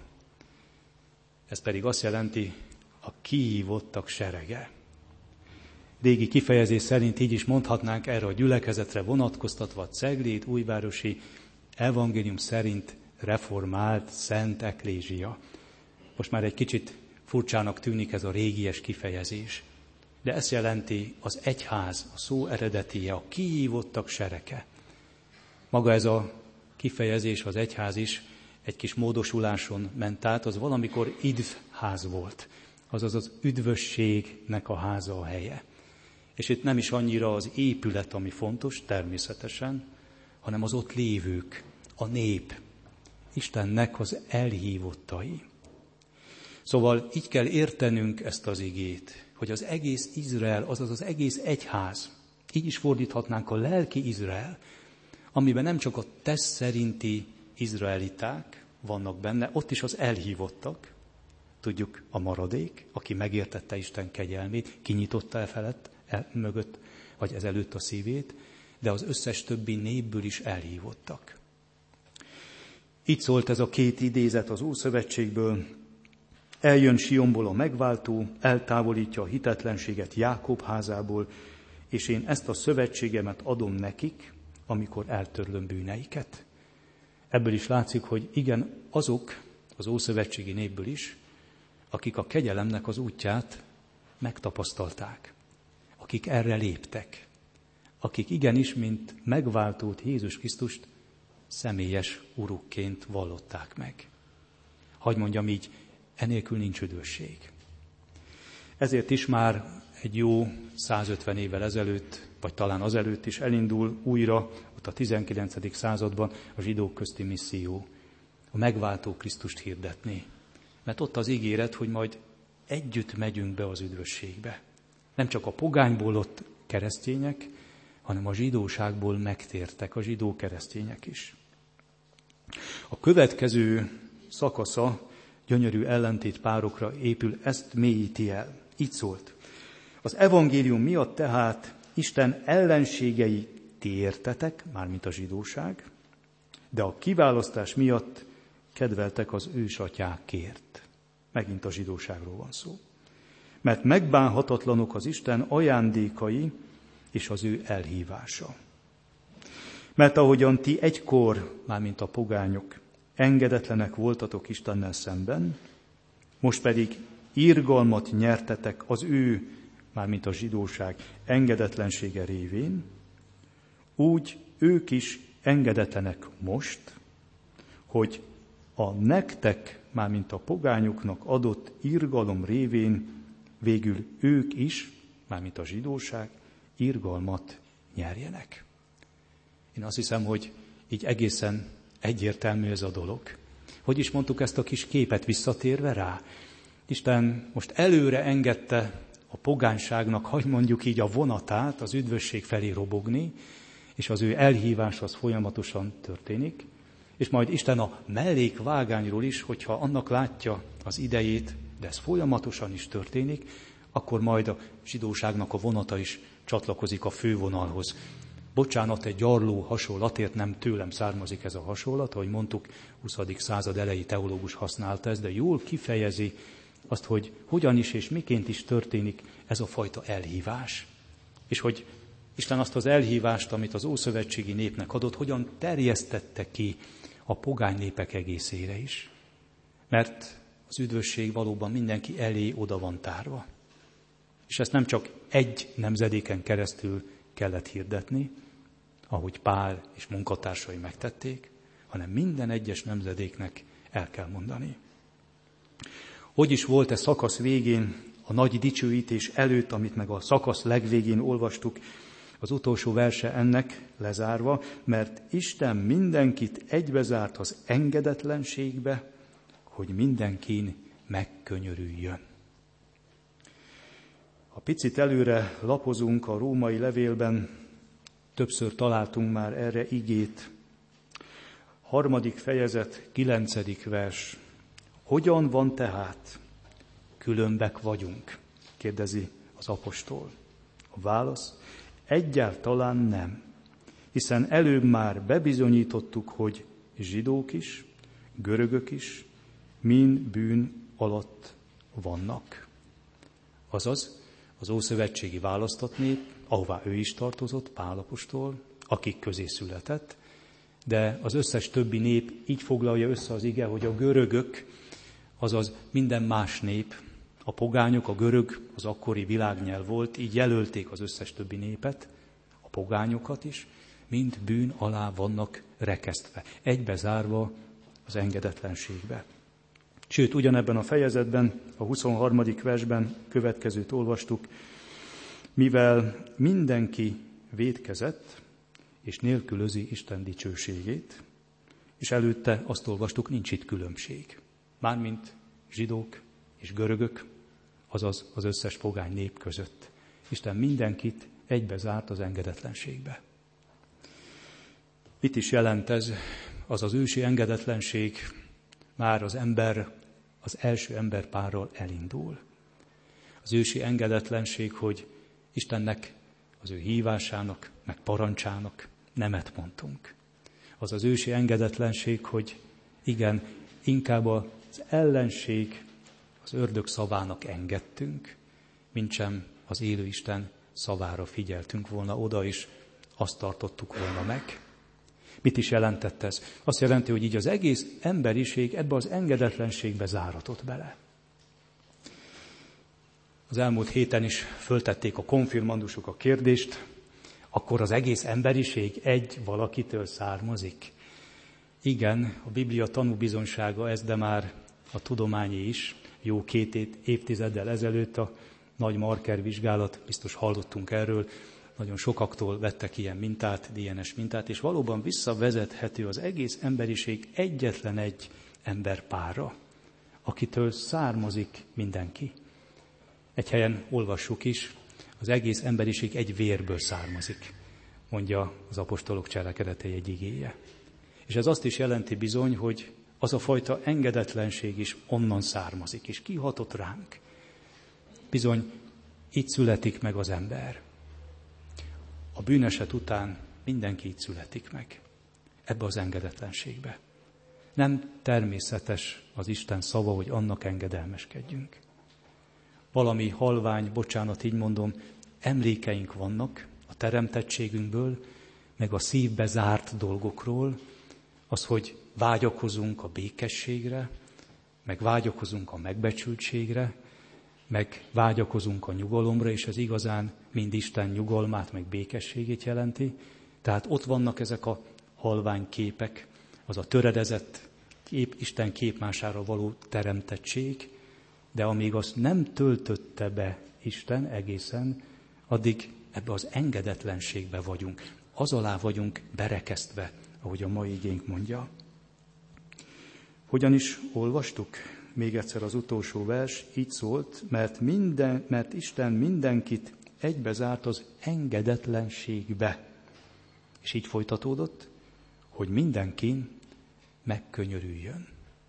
Ez pedig azt jelenti, a kihívottak serege. Régi kifejezés szerint így is mondhatnánk erre a gyülekezetre vonatkoztatva a ceglét, újvárosi evangélium szerint reformált szent eklézsia. Most már egy kicsit furcsának tűnik ez a régies kifejezés. De ezt jelenti az egyház, a szó eredetije, a kihívottak serege. Maga ez a kifejezés, az egyház is egy kis módosuláson ment át, az valamikor idvház volt. Azaz az üdvösségnek a háza a helye. És itt nem is annyira az épület, ami fontos, természetesen, hanem az ott lévők, a nép, Istennek az elhívottai. Szóval így kell értenünk ezt az igét, hogy az egész Izrael, azaz az egész egyház, így is fordíthatnánk, a lelki Izrael, amiben nem csak a test szerinti izraeliták vannak benne, ott is az elhívottak, tudjuk a maradék, aki megértette Isten kegyelmét, kinyitotta mögött, vagy ezelőtt a szívét, de az összes többi népből is elhívottak. Így szólt ez a két idézet az Ószövetségből. Eljön Sionból a megváltó, eltávolítja a hitetlenséget Jákob házából, és én ezt a szövetségemet adom nekik, amikor eltörlöm bűneiket. Ebből is látszik, hogy igen, azok az ószövetségi népből is, akik a kegyelemnek az útját megtapasztalták, akik erre léptek, akik igenis, mint megváltót Jézus Krisztust személyes urukként vallották meg. Hadd mondjam így, enélkül nincs üdvösség. Ezért is már egy jó 150 évvel ezelőtt, vagy talán azelőtt is elindul újra, ott a 19. században a zsidók közti misszió, a megváltó Krisztust hirdetni. Mert ott az ígéret, hogy majd együtt megyünk be az üdvösségbe. Nem csak a pogányból ott keresztények, hanem a zsidóságból megtértek a zsidó keresztények is. A következő szakasza gyönyörű ellentétpárokra épül, ezt mélyíti el. Így szólt. Az evangélium miatt tehát Isten ellenségei ti értetek, mármint a zsidóság, de a kiválasztás miatt kedveltek az ősatyákért. Megint a zsidóságról van szó. Mert megbánhatatlanok az Isten ajándékai és az ő elhívása. Mert ahogyan ti egykor, mármint a pogányok, engedetlenek voltatok Istennel szemben, most pedig irgalmat nyertetek az ő, mármint a zsidóság engedetlensége révén, úgy ők is engedetlenek most, hogy a nektek, mármint a pogányoknak adott irgalom révén végül ők is, mármint a zsidóság, irgalmat nyerjenek. Én azt hiszem, hogy így egészen egyértelmű ez a dolog. Hogy is mondtuk ezt a kis képet visszatérve rá? Isten most előre engedte a pogányságnak, hogy mondjuk így a vonatát az üdvösség felé robogni, és az ő elhívás az folyamatosan történik, és majd Isten a mellékvágányról is, hogyha annak látja az idejét, de ez folyamatosan is történik, akkor majd a zsidóságnak a vonata is csatlakozik a fővonalhoz. Bocsánat, egy gyarló hasonlatért, nem tőlem származik ez a hasonlat, ahogy mondtuk, 20. század elejé teológus használta ezt, de jól kifejezi azt, hogy hogyan is és miként is történik ez a fajta elhívás. És hogy Isten azt az elhívást, amit az ószövetségi népnek adott, hogyan terjesztette ki a pogány népek egészére is. Mert az üdvösség valóban mindenki elé oda van tárva. És ezt nem csak egy nemzedéken keresztül kellett hirdetni, ahogy Pál és munkatársai megtették, hanem minden egyes nemzedéknek el kell mondani. Hogy is volt ez szakasz végén, a nagy dicsőítés előtt, amit meg a szakasz legvégén olvastuk, az utolsó verse ennek lezárva, mert Isten mindenkit egybezárt az engedetlenségbe, hogy mindenkin megkönyörüljön. Ha picit előre lapozunk a római levélben, többször találtunk már erre igét. 3. fejezet, 9. vers. Hogyan van tehát? Különbek vagyunk, kérdezi az apostol. A válasz, egyáltalán nem, hiszen előbb már bebizonyítottuk, hogy zsidók is, görögök is mind bűn alatt vannak. Azaz, az ószövetségi választott nép, ahová ő is tartozott, Pál apostol, akik közé született, de az összes többi nép így foglalja össze az ige, hogy a görögök, azaz minden más nép, a pogányok, a görög, az akkori világnyelv volt, így jelölték az összes többi népet, a pogányokat is, mind bűn alá vannak rekesztve, egybezárva az engedetlenségbe. Sőt, ugyanebben a fejezetben, a 23. versben következőt olvastuk, mivel mindenki vétkezett, és nélkülözi Isten dicsőségét, és előtte azt olvastuk, nincs itt különbség. Mármint zsidók és görögök, azaz az összes pogány nép között. Isten mindenkit egybezárt az engedetlenségbe. Mit is jelent ez? Az az ősi engedetlenség már az első emberpárral elindul. Az ősi engedetlenség, hogy Istennek, az ő hívásának, meg parancsának nemet mondtunk. Az az ősi engedetlenség, hogy Igen, inkább az ellenség, az ördög szavának engedtünk, mintsem az élő Isten szavára figyeltünk volna oda, és azt tartottuk volna meg. Mit is jelentett ez? Azt jelenti, hogy így az egész emberiség ebbe az engedetlenségbe záratott bele. Az elmúlt héten is föltették a konfirmandusok a kérdést, akkor az egész emberiség egy valakitől származik. Igen, a Biblia tanúbizonysága ez, de már a tudományé is. Jó 2 évtizeddel ezelőtt a nagy marker vizsgálat, biztos hallottunk erről, nagyon sokaktól vettek ilyen mintát, DNS mintát, és valóban visszavezethető az egész emberiség egyetlen egy emberpárra, akitől származik mindenki. Egy helyen olvassuk is, az egész emberiség egy vérből származik, mondja az apostolok cselekedetei egy igéje. És ez azt is jelenti bizony, hogy az a fajta engedetlenség is onnan származik, és kihatott ránk. Bizony, itt születik meg az ember. A bűneset után mindenki itt születik meg, ebbe az engedetlenségbe. Nem természetes az Isten szava, hogy annak engedelmeskedjünk. Valami halvány, bocsánat, így mondom, emlékeink vannak a teremtettségünkből, meg a szívbe zárt dolgokról, az, hogy vágyakozunk a békességre, meg vágyakozunk a megbecsültségre, meg vágyakozunk a nyugalomra, és ez igazán mind Isten nyugalmát, meg békességét jelenti. Tehát ott vannak ezek a halvány képek, az a töredezett Isten képmására való teremtettség, de amíg azt nem töltötte be Isten egészen, addig ebbe az engedetlenségbe vagyunk. Az alá vagyunk berekesztve, ahogy a mai igénk mondja. Hogyan is olvastuk? Még egyszer az utolsó vers így szólt, mert Isten mindenkit egybe zárt az engedetlenségbe. És így folytatódott, hogy mindenkin megkönyörüljön.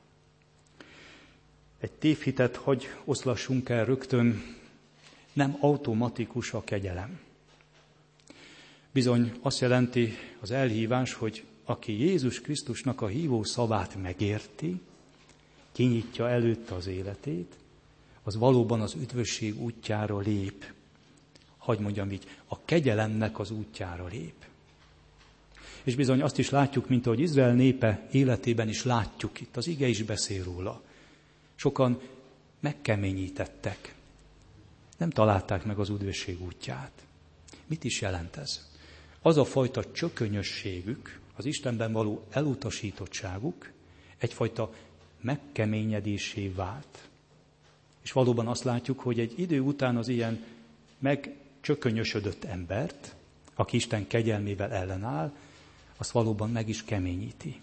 Egy tévhitet hagy oszlassunk el rögtön, nem automatikus a kegyelem. Bizony azt jelenti az elhívás, hogy aki Jézus Krisztusnak a hívó szavát megérti, kinyitja előtte az életét, az valóban az üdvösség útjára lép. Hadd mondjam így, a kegyelemnek az útjára lép. És bizony azt is látjuk, mint ahogy Izrael népe életében is látjuk, itt az ige is beszél róla. Sokan megkeményítettek, nem találták meg az üdvösség útját. Mit is jelent ez? Az a fajta csökönyösségük, az Istenben való elutasítottságuk egyfajta megkeményedésé vált. És valóban azt látjuk, hogy egy idő után az ilyen megcsökönyösödött embert, aki Isten kegyelmével ellenáll, azt valóban meg is keményíti.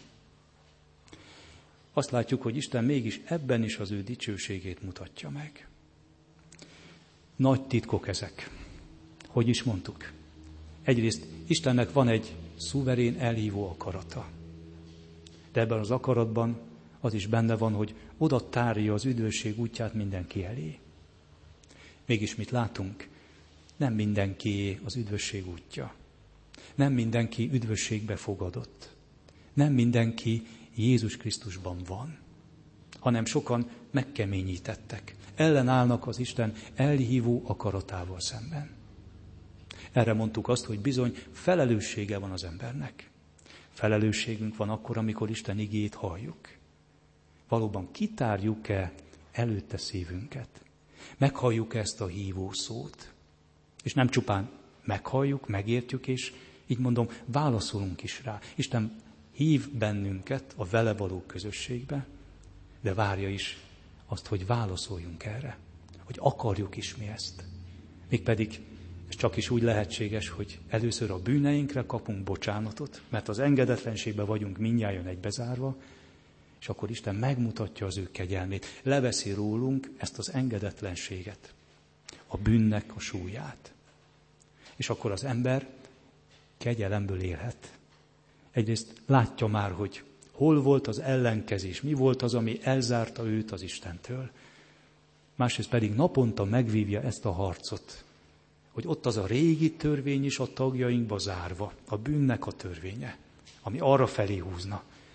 Azt látjuk, hogy Isten mégis ebben is az ő dicsőségét mutatja meg. Nagy titkok ezek. Hogy is mondtuk? Egyrészt Istennek van egy szuverén elhívó akarata. De ebben az akaratban az is benne van, hogy oda tárja az üdvösség útját mindenki elé. Mégis mit látunk? Nem mindenkié az üdvösség útja. Nem mindenki üdvösségbe fogadott. Nem mindenki Jézus Krisztusban van, hanem sokan megkeményítettek. Ellenállnak az Isten elhívó akaratával szemben. Erre mondtuk azt, hogy bizony felelőssége van az embernek. Felelősségünk van akkor, amikor Isten igéjét halljuk. Valóban kitárjuk-e előtte szívünket? Meghalljuk ezt a hívó szót? És nem csupán meghalljuk, megértjük, és így mondom, válaszolunk is rá. Isten hív bennünket a vele való közösségbe, de várja is azt, hogy válaszoljunk erre, hogy akarjuk is mi ezt. Mégpedig ez csak is úgy lehetséges, hogy először a bűneinkre kapunk bocsánatot, mert az engedetlenségben vagyunk mindnyájan egybezárva, és akkor Isten megmutatja az ő kegyelmét, leveszi rólunk ezt az engedetlenséget, a bűnnek a súlyát. És akkor az ember kegyelemből élhet. Egyrészt látja már, hogy hol volt az ellenkezés, mi volt az, ami elzárta őt az Istentől. Másrészt pedig naponta megvívja ezt a harcot, hogy ott az a régi törvény is a tagjainkba zárva, a bűnnek a törvénye, ami arra felé húzna.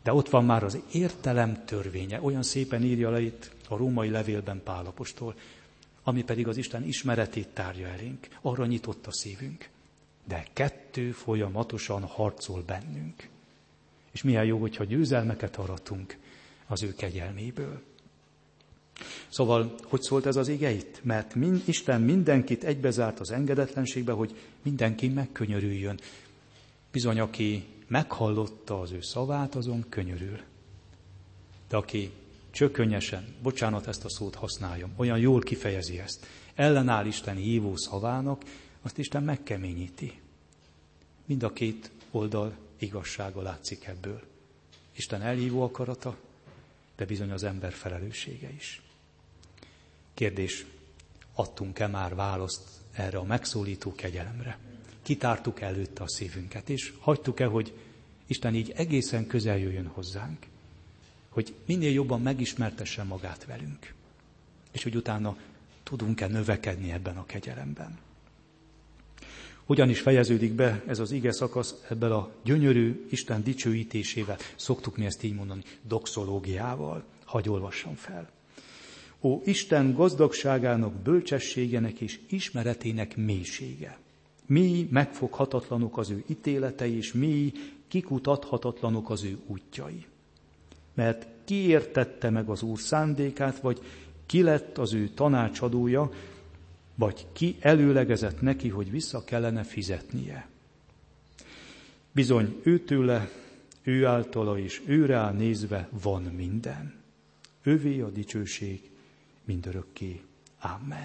De ott van már az értelem törvénye, olyan szépen írja le itt a római levélben Pál apostol, ami pedig az Isten ismeretét tárja elénk. Arra nyitott a szívünk. De kettő folyamatosan harcol bennünk. És milyen jó, hogyha győzelmeket aratunk az ő kegyelméből. Szóval, hogy szólt ez az ige itt? Mert Isten mindenkit egybezárt az engedetlenségbe, hogy mindenki megkönyörüljön. Bizony, aki meghallotta az ő szavát, azon könyörül. De aki csökönnyesen, bocsánat, ezt a szót használjam, olyan jól kifejezi ezt, ellenáll Isten hívó szavának, azt Isten megkeményíti. Mind a két oldal igazsága látszik ebből. Isten elhívó akarata, de bizony az ember felelőssége is. Kérdés, adtunk-e már választ erre a megszólító kegyelemre? Kitártuk előtte a szívünket, és hagytuk-e, hogy Isten így egészen közel jöjjön hozzánk, hogy minél jobban megismertesse magát velünk, és hogy utána tudunk-e növekedni ebben a kegyelemben. Hogyan is fejeződik be ez az ige szakasz ebben a gyönyörű Isten dicsőítésével, szoktuk mi ezt így mondani, doxológiával, hadd olvassam fel. Ó, Isten gazdagságának, bölcsességének és ismeretének mélysége. Mély, megfoghatatlanok az ő ítéletei, és mély, kikutathatatlanok az ő útjai. Mert ki értette meg az Úr szándékát, vagy ki lett az ő tanácsadója, vagy ki előlegezett neki, hogy vissza kellene fizetnie. Bizony őtőle, ő általa és őrá nézve van minden. Övé a dicsőség mindörökké. Amen.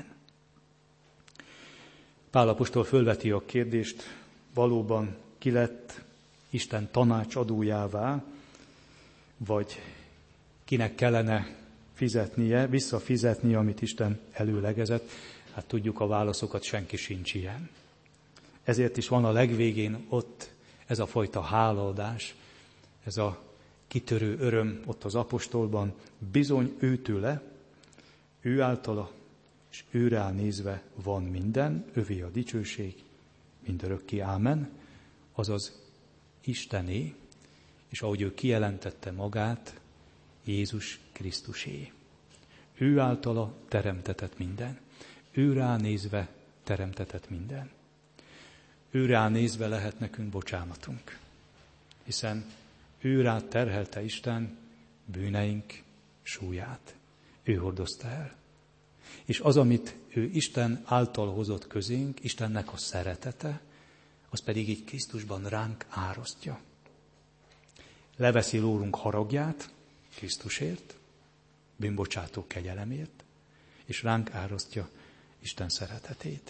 Pál apostol fölveti a kérdést, valóban ki lett Isten tanácsadójává, vagy kinek kellene fizetnie, visszafizetnie, amit Isten előlegezett. Hát tudjuk a válaszokat, senki sincs ilyen. Ezért is van a legvégén ott ez a fajta hálaadás, ez a kitörő öröm ott az apostolban, bizony őtőle, ő általa, és őrá nézve van minden, övé a dicsőség, mindörökké. Ámen, azaz Istené, és ahogy ő kijelentette magát, Jézus Krisztusé. Ő általa teremtetett minden. Ő rá nézve teremtetett minden. Ő rá nézve lehet nekünk bocsánatunk. Hiszen ő rá terhelte Isten bűneink súlyát. Ő hordozta el. És az, amit ő Isten által hozott közénk, Istennek a szeretete, az pedig így Krisztusban ránk árasztja. Leveszi rólunk haragját Krisztusért, bűnbocsátó kegyelemért, és ránk árasztja Isten szeretetét.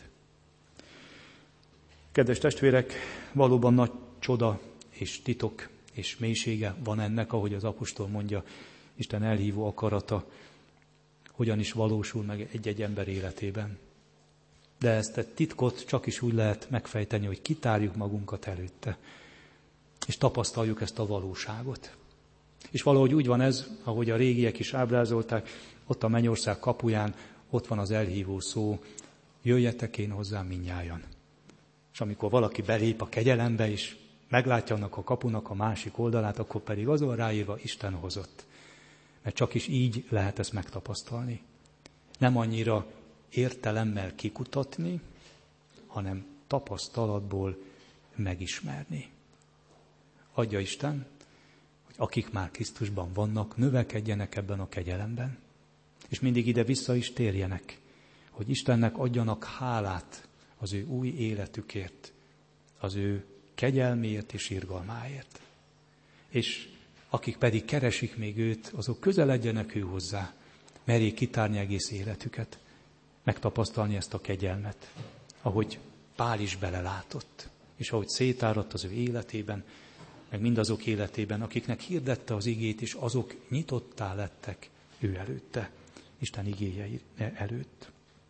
Kedves testvérek, valóban nagy csoda és titok és mélysége van ennek, ahogy az apostol mondja, Isten elhívó akarata, hogyan is valósul meg egy-egy ember életében. De ezt a titkot csak is úgy lehet megfejteni, hogy kitárjuk magunkat előtte, és tapasztaljuk ezt a valóságot. És valahogy úgy van ez, ahogy a régiek is ábrázolták, ott a mennyország kapuján, ott van az elhívó szó, jöjjetek én hozzám mindnyájan. És amikor valaki belép a kegyelembe, és meglátja annak a kapunak a másik oldalát, akkor pedig azon ráírva Isten hozott. Mert csak is így lehet ezt megtapasztalni. Nem annyira értelemmel kikutatni, hanem tapasztalatból megismerni. Adja Isten, hogy akik már Krisztusban vannak, növekedjenek ebben a kegyelemben, és mindig ide vissza is térjenek, hogy Istennek adjanak hálát az ő új életükért, az ő kegyelméért és irgalmáért. És akik pedig keresik még őt, azok közeledjenek ő hozzá, merjék kitárni egész életüket, megtapasztalni ezt a kegyelmet, ahogy Pál is belelátott, és ahogy szétáradt az ő életében, meg mindazok életében, akiknek hirdette az igét, és azok nyitottá lettek ő előtte, Isten igéje előtt.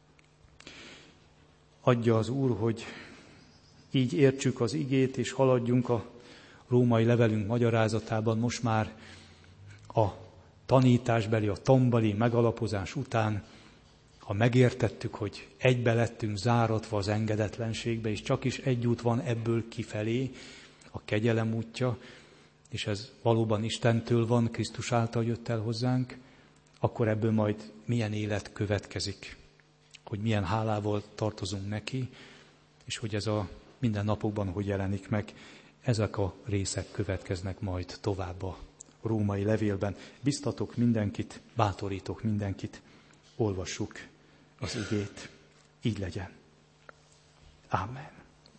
Adja az Úr, hogy így értsük az igét, és haladjunk a római levelünk magyarázatában most már a tanításbeli, a tanbeli megalapozás után, ha megértettük, hogy egybe lettünk záratva az engedetlenségbe, és csak is egy út van ebből kifelé, a kegyelem útja, és ez valóban Istentől van, Krisztus által jött el hozzánk, akkor ebből majd milyen élet következik, hogy milyen hálával tartozunk neki, és hogy ez a mindennapokban hogy jelenik meg. Ezek a részek következnek majd tovább a római levélben. Biztatok mindenkit, bátorítok mindenkit, olvassuk az igét. Így legyen. Ámen.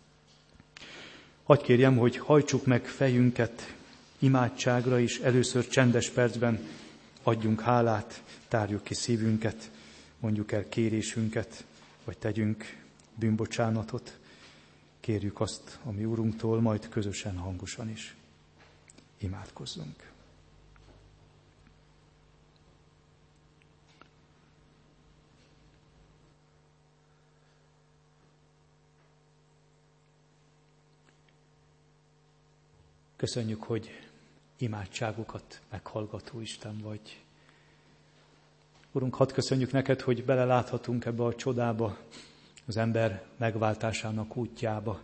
Hadd kérjem, hogy hajtsuk meg fejünket imádságra, és először csendes percben adjunk hálát, tárjuk ki szívünket, mondjuk el kérésünket, vagy tegyünk bűnbocsánatot. Kérjük azt a mi Urunktól, majd közösen, hangosan is. Imádkozzunk. Köszönjük, hogy imádságokat meghallgató Isten vagy. Urunk, hadd köszönjük neked, hogy beleláthatunk ebbe a csodába, az ember megváltásának útjába,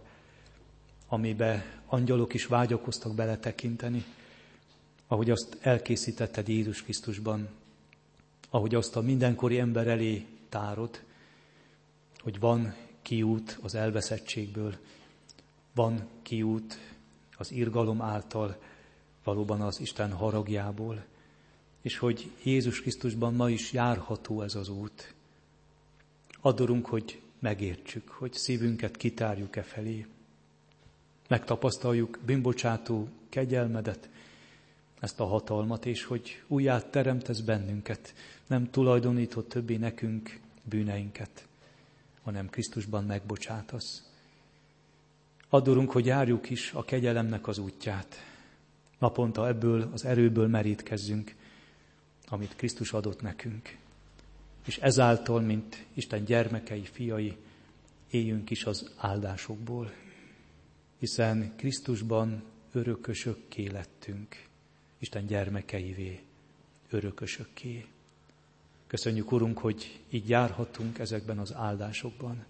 amibe angyalok is vágyakoztak beletekinteni, ahogy azt elkészítetted Jézus Krisztusban, ahogy azt a mindenkori ember elé tárod, hogy van kiút az elveszettségből, van kiút az irgalom által, valóban az Isten haragjából, és hogy Jézus Krisztusban ma is járható ez az út. Adorunk, hogy megértsük, hogy szívünket kitárjuk felé. Megtapasztaljuk bűnbocsátó kegyelmedet, ezt a hatalmat, és hogy újjá teremtesz bennünket, nem tulajdonítod többé nekünk bűneinket, hanem Krisztusban megbocsátasz. Adorunk, hogy járjuk is a kegyelemnek az útját. Naponta ebből az erőből merítkezzünk, amit Krisztus adott nekünk. És ezáltal, mint Isten gyermekei, fiai, éljünk is az áldásokból, hiszen Krisztusban örökösökké lettünk, Isten gyermekeivé örökösökké. Köszönjük, Urunk, hogy így járhatunk ezekben az áldásokban.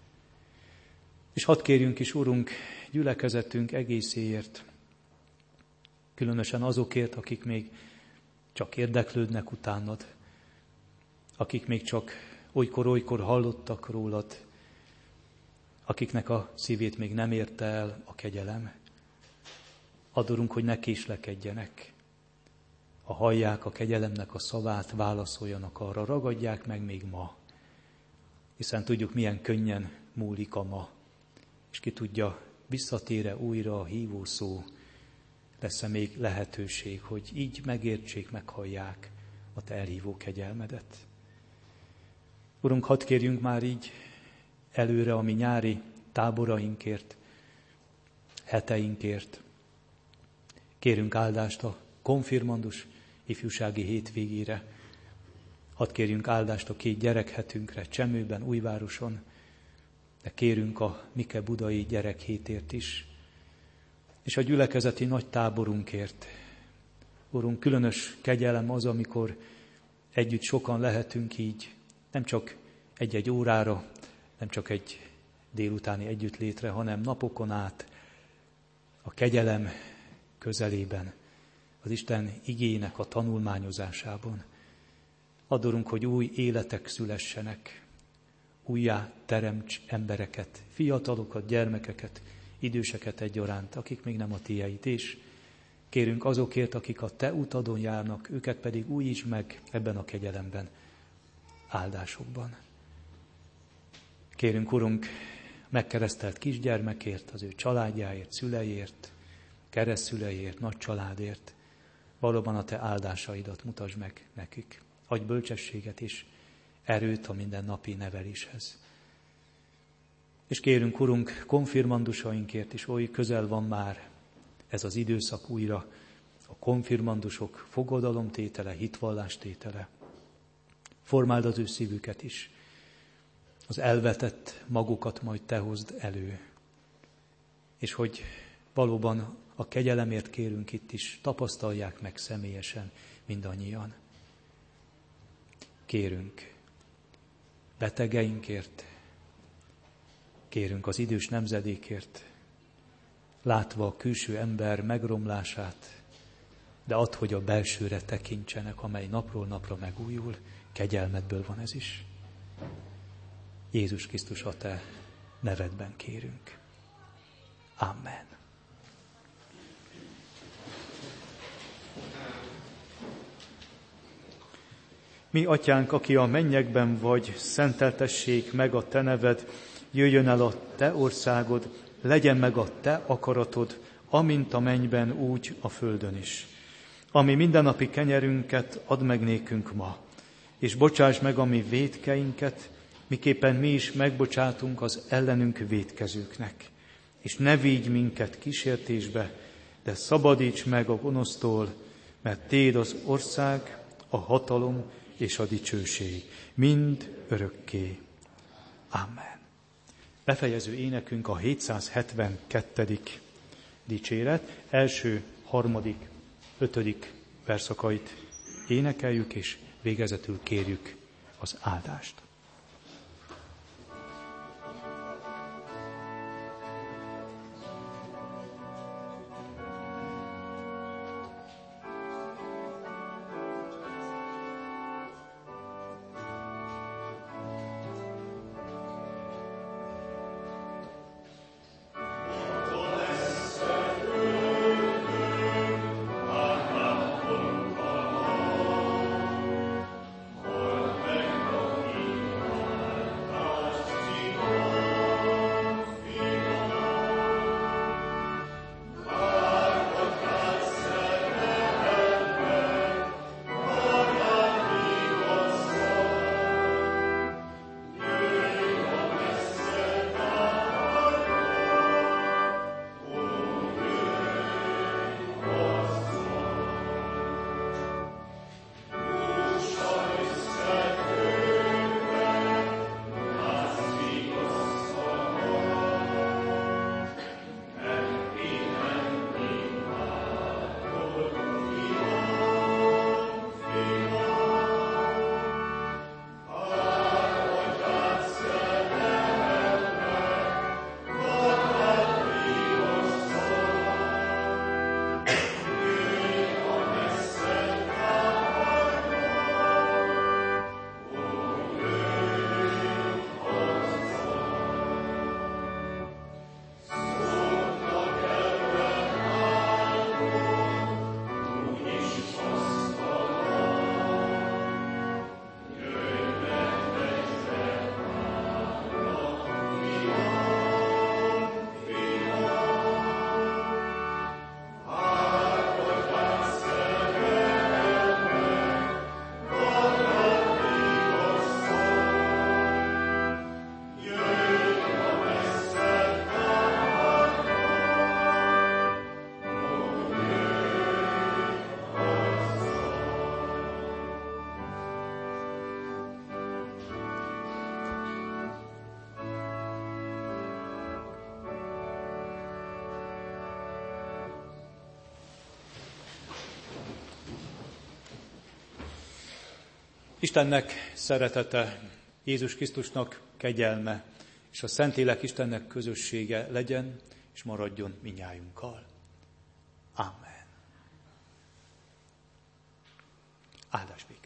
És hadd kérjünk is, Urunk, gyülekezetünk egészéért, különösen azokért, akik még csak érdeklődnek utánad, akik még csak olykor-olykor hallottak rólad, akiknek a szívét még nem érte el a kegyelem. Adorunk, hogy ne késlekedjenek. Ha hallják a kegyelemnek a szavát, válaszoljanak arra, ragadják meg még ma. Hiszen tudjuk, milyen könnyen múlik a ma. És ki tudja, visszatére újra a hívó szó, lesz-e még lehetőség, hogy így megértsék, meghallják a te elhívó kegyelmedet. Urunk, hadd kérjünk már így előre a mi nyári táborainkért, heteinkért. Kérünk áldást a konfirmandus ifjúsági hétvégére. Hadd kérjünk áldást a 2 gyerekhetünkre, Csemőben, Újvároson, de kérünk a Mike budai gyerekhétért is, és a gyülekezeti nagy táborunkért. Urunk, különös kegyelem az, amikor együtt sokan lehetünk így, nem csak egy-egy órára, nem csak egy délutáni együttlétre, hanem napokon át a kegyelem közelében, az Isten igének a tanulmányozásában. Adorunk, hogy új életek szülessenek, újjá teremts embereket, fiatalokat, gyermekeket, időseket egyaránt, akik még nem a tiéd, és kérünk azokért, akik a te utadon járnak, őket pedig újítsd meg ebben a kegyelemben, áldásokban. Kérünk, Urunk, megkeresztelt kisgyermekért, az ő családjáért, szüleiért, keresztszüleiért, nagy családért, valóban a te áldásaidat mutasd meg nekik. Adj bölcsességet és erőt a mindennapi neveléshez. És kérünk, Urunk, konfirmandusainkért is, oly közel van már ez az időszak újra, a konfirmandusok fogadalomtétele, hitvallástétele. Formáld az ő szívüket is. Az elvetett magukat majd te hozd elő. És hogy valóban a kegyelemért kérünk itt is, tapasztalják meg személyesen mindannyian. Kérünk betegeinkért, kérünk az idős nemzedékért, látva a külső ember megromlását, de add, hogy a belsőre tekintsenek, amely napról napra megújul, kegyelmedből van ez is. Jézus Krisztus, a te nevedben kérünk. Amen. Mi, atyánk, aki a mennyekben vagy, szenteltessék meg a te neved, jöjjön el a te országod, legyen meg a te akaratod, amint a mennyben, úgy a földön is. Ami mindennapi kenyerünket add meg nékünk ma, és bocsáss meg a mi vétkeinket, miképpen mi is megbocsátunk az ellenünk vétkezőknek. És ne vigy minket kísértésbe, de szabadíts meg a gonosztól, mert téd az ország, a hatalom és a dicsőség, mind örökké. Amen. Befejező énekünk a 772. dicséret, első, harmadik, 5. verszakait énekeljük, és végezetül kérjük az áldást. Istennek szeretete, Jézus Krisztusnak kegyelme, és a Szentlélek Istennek közössége legyen, és maradjon mindnyájunkkal. Amen. Áldás békesség.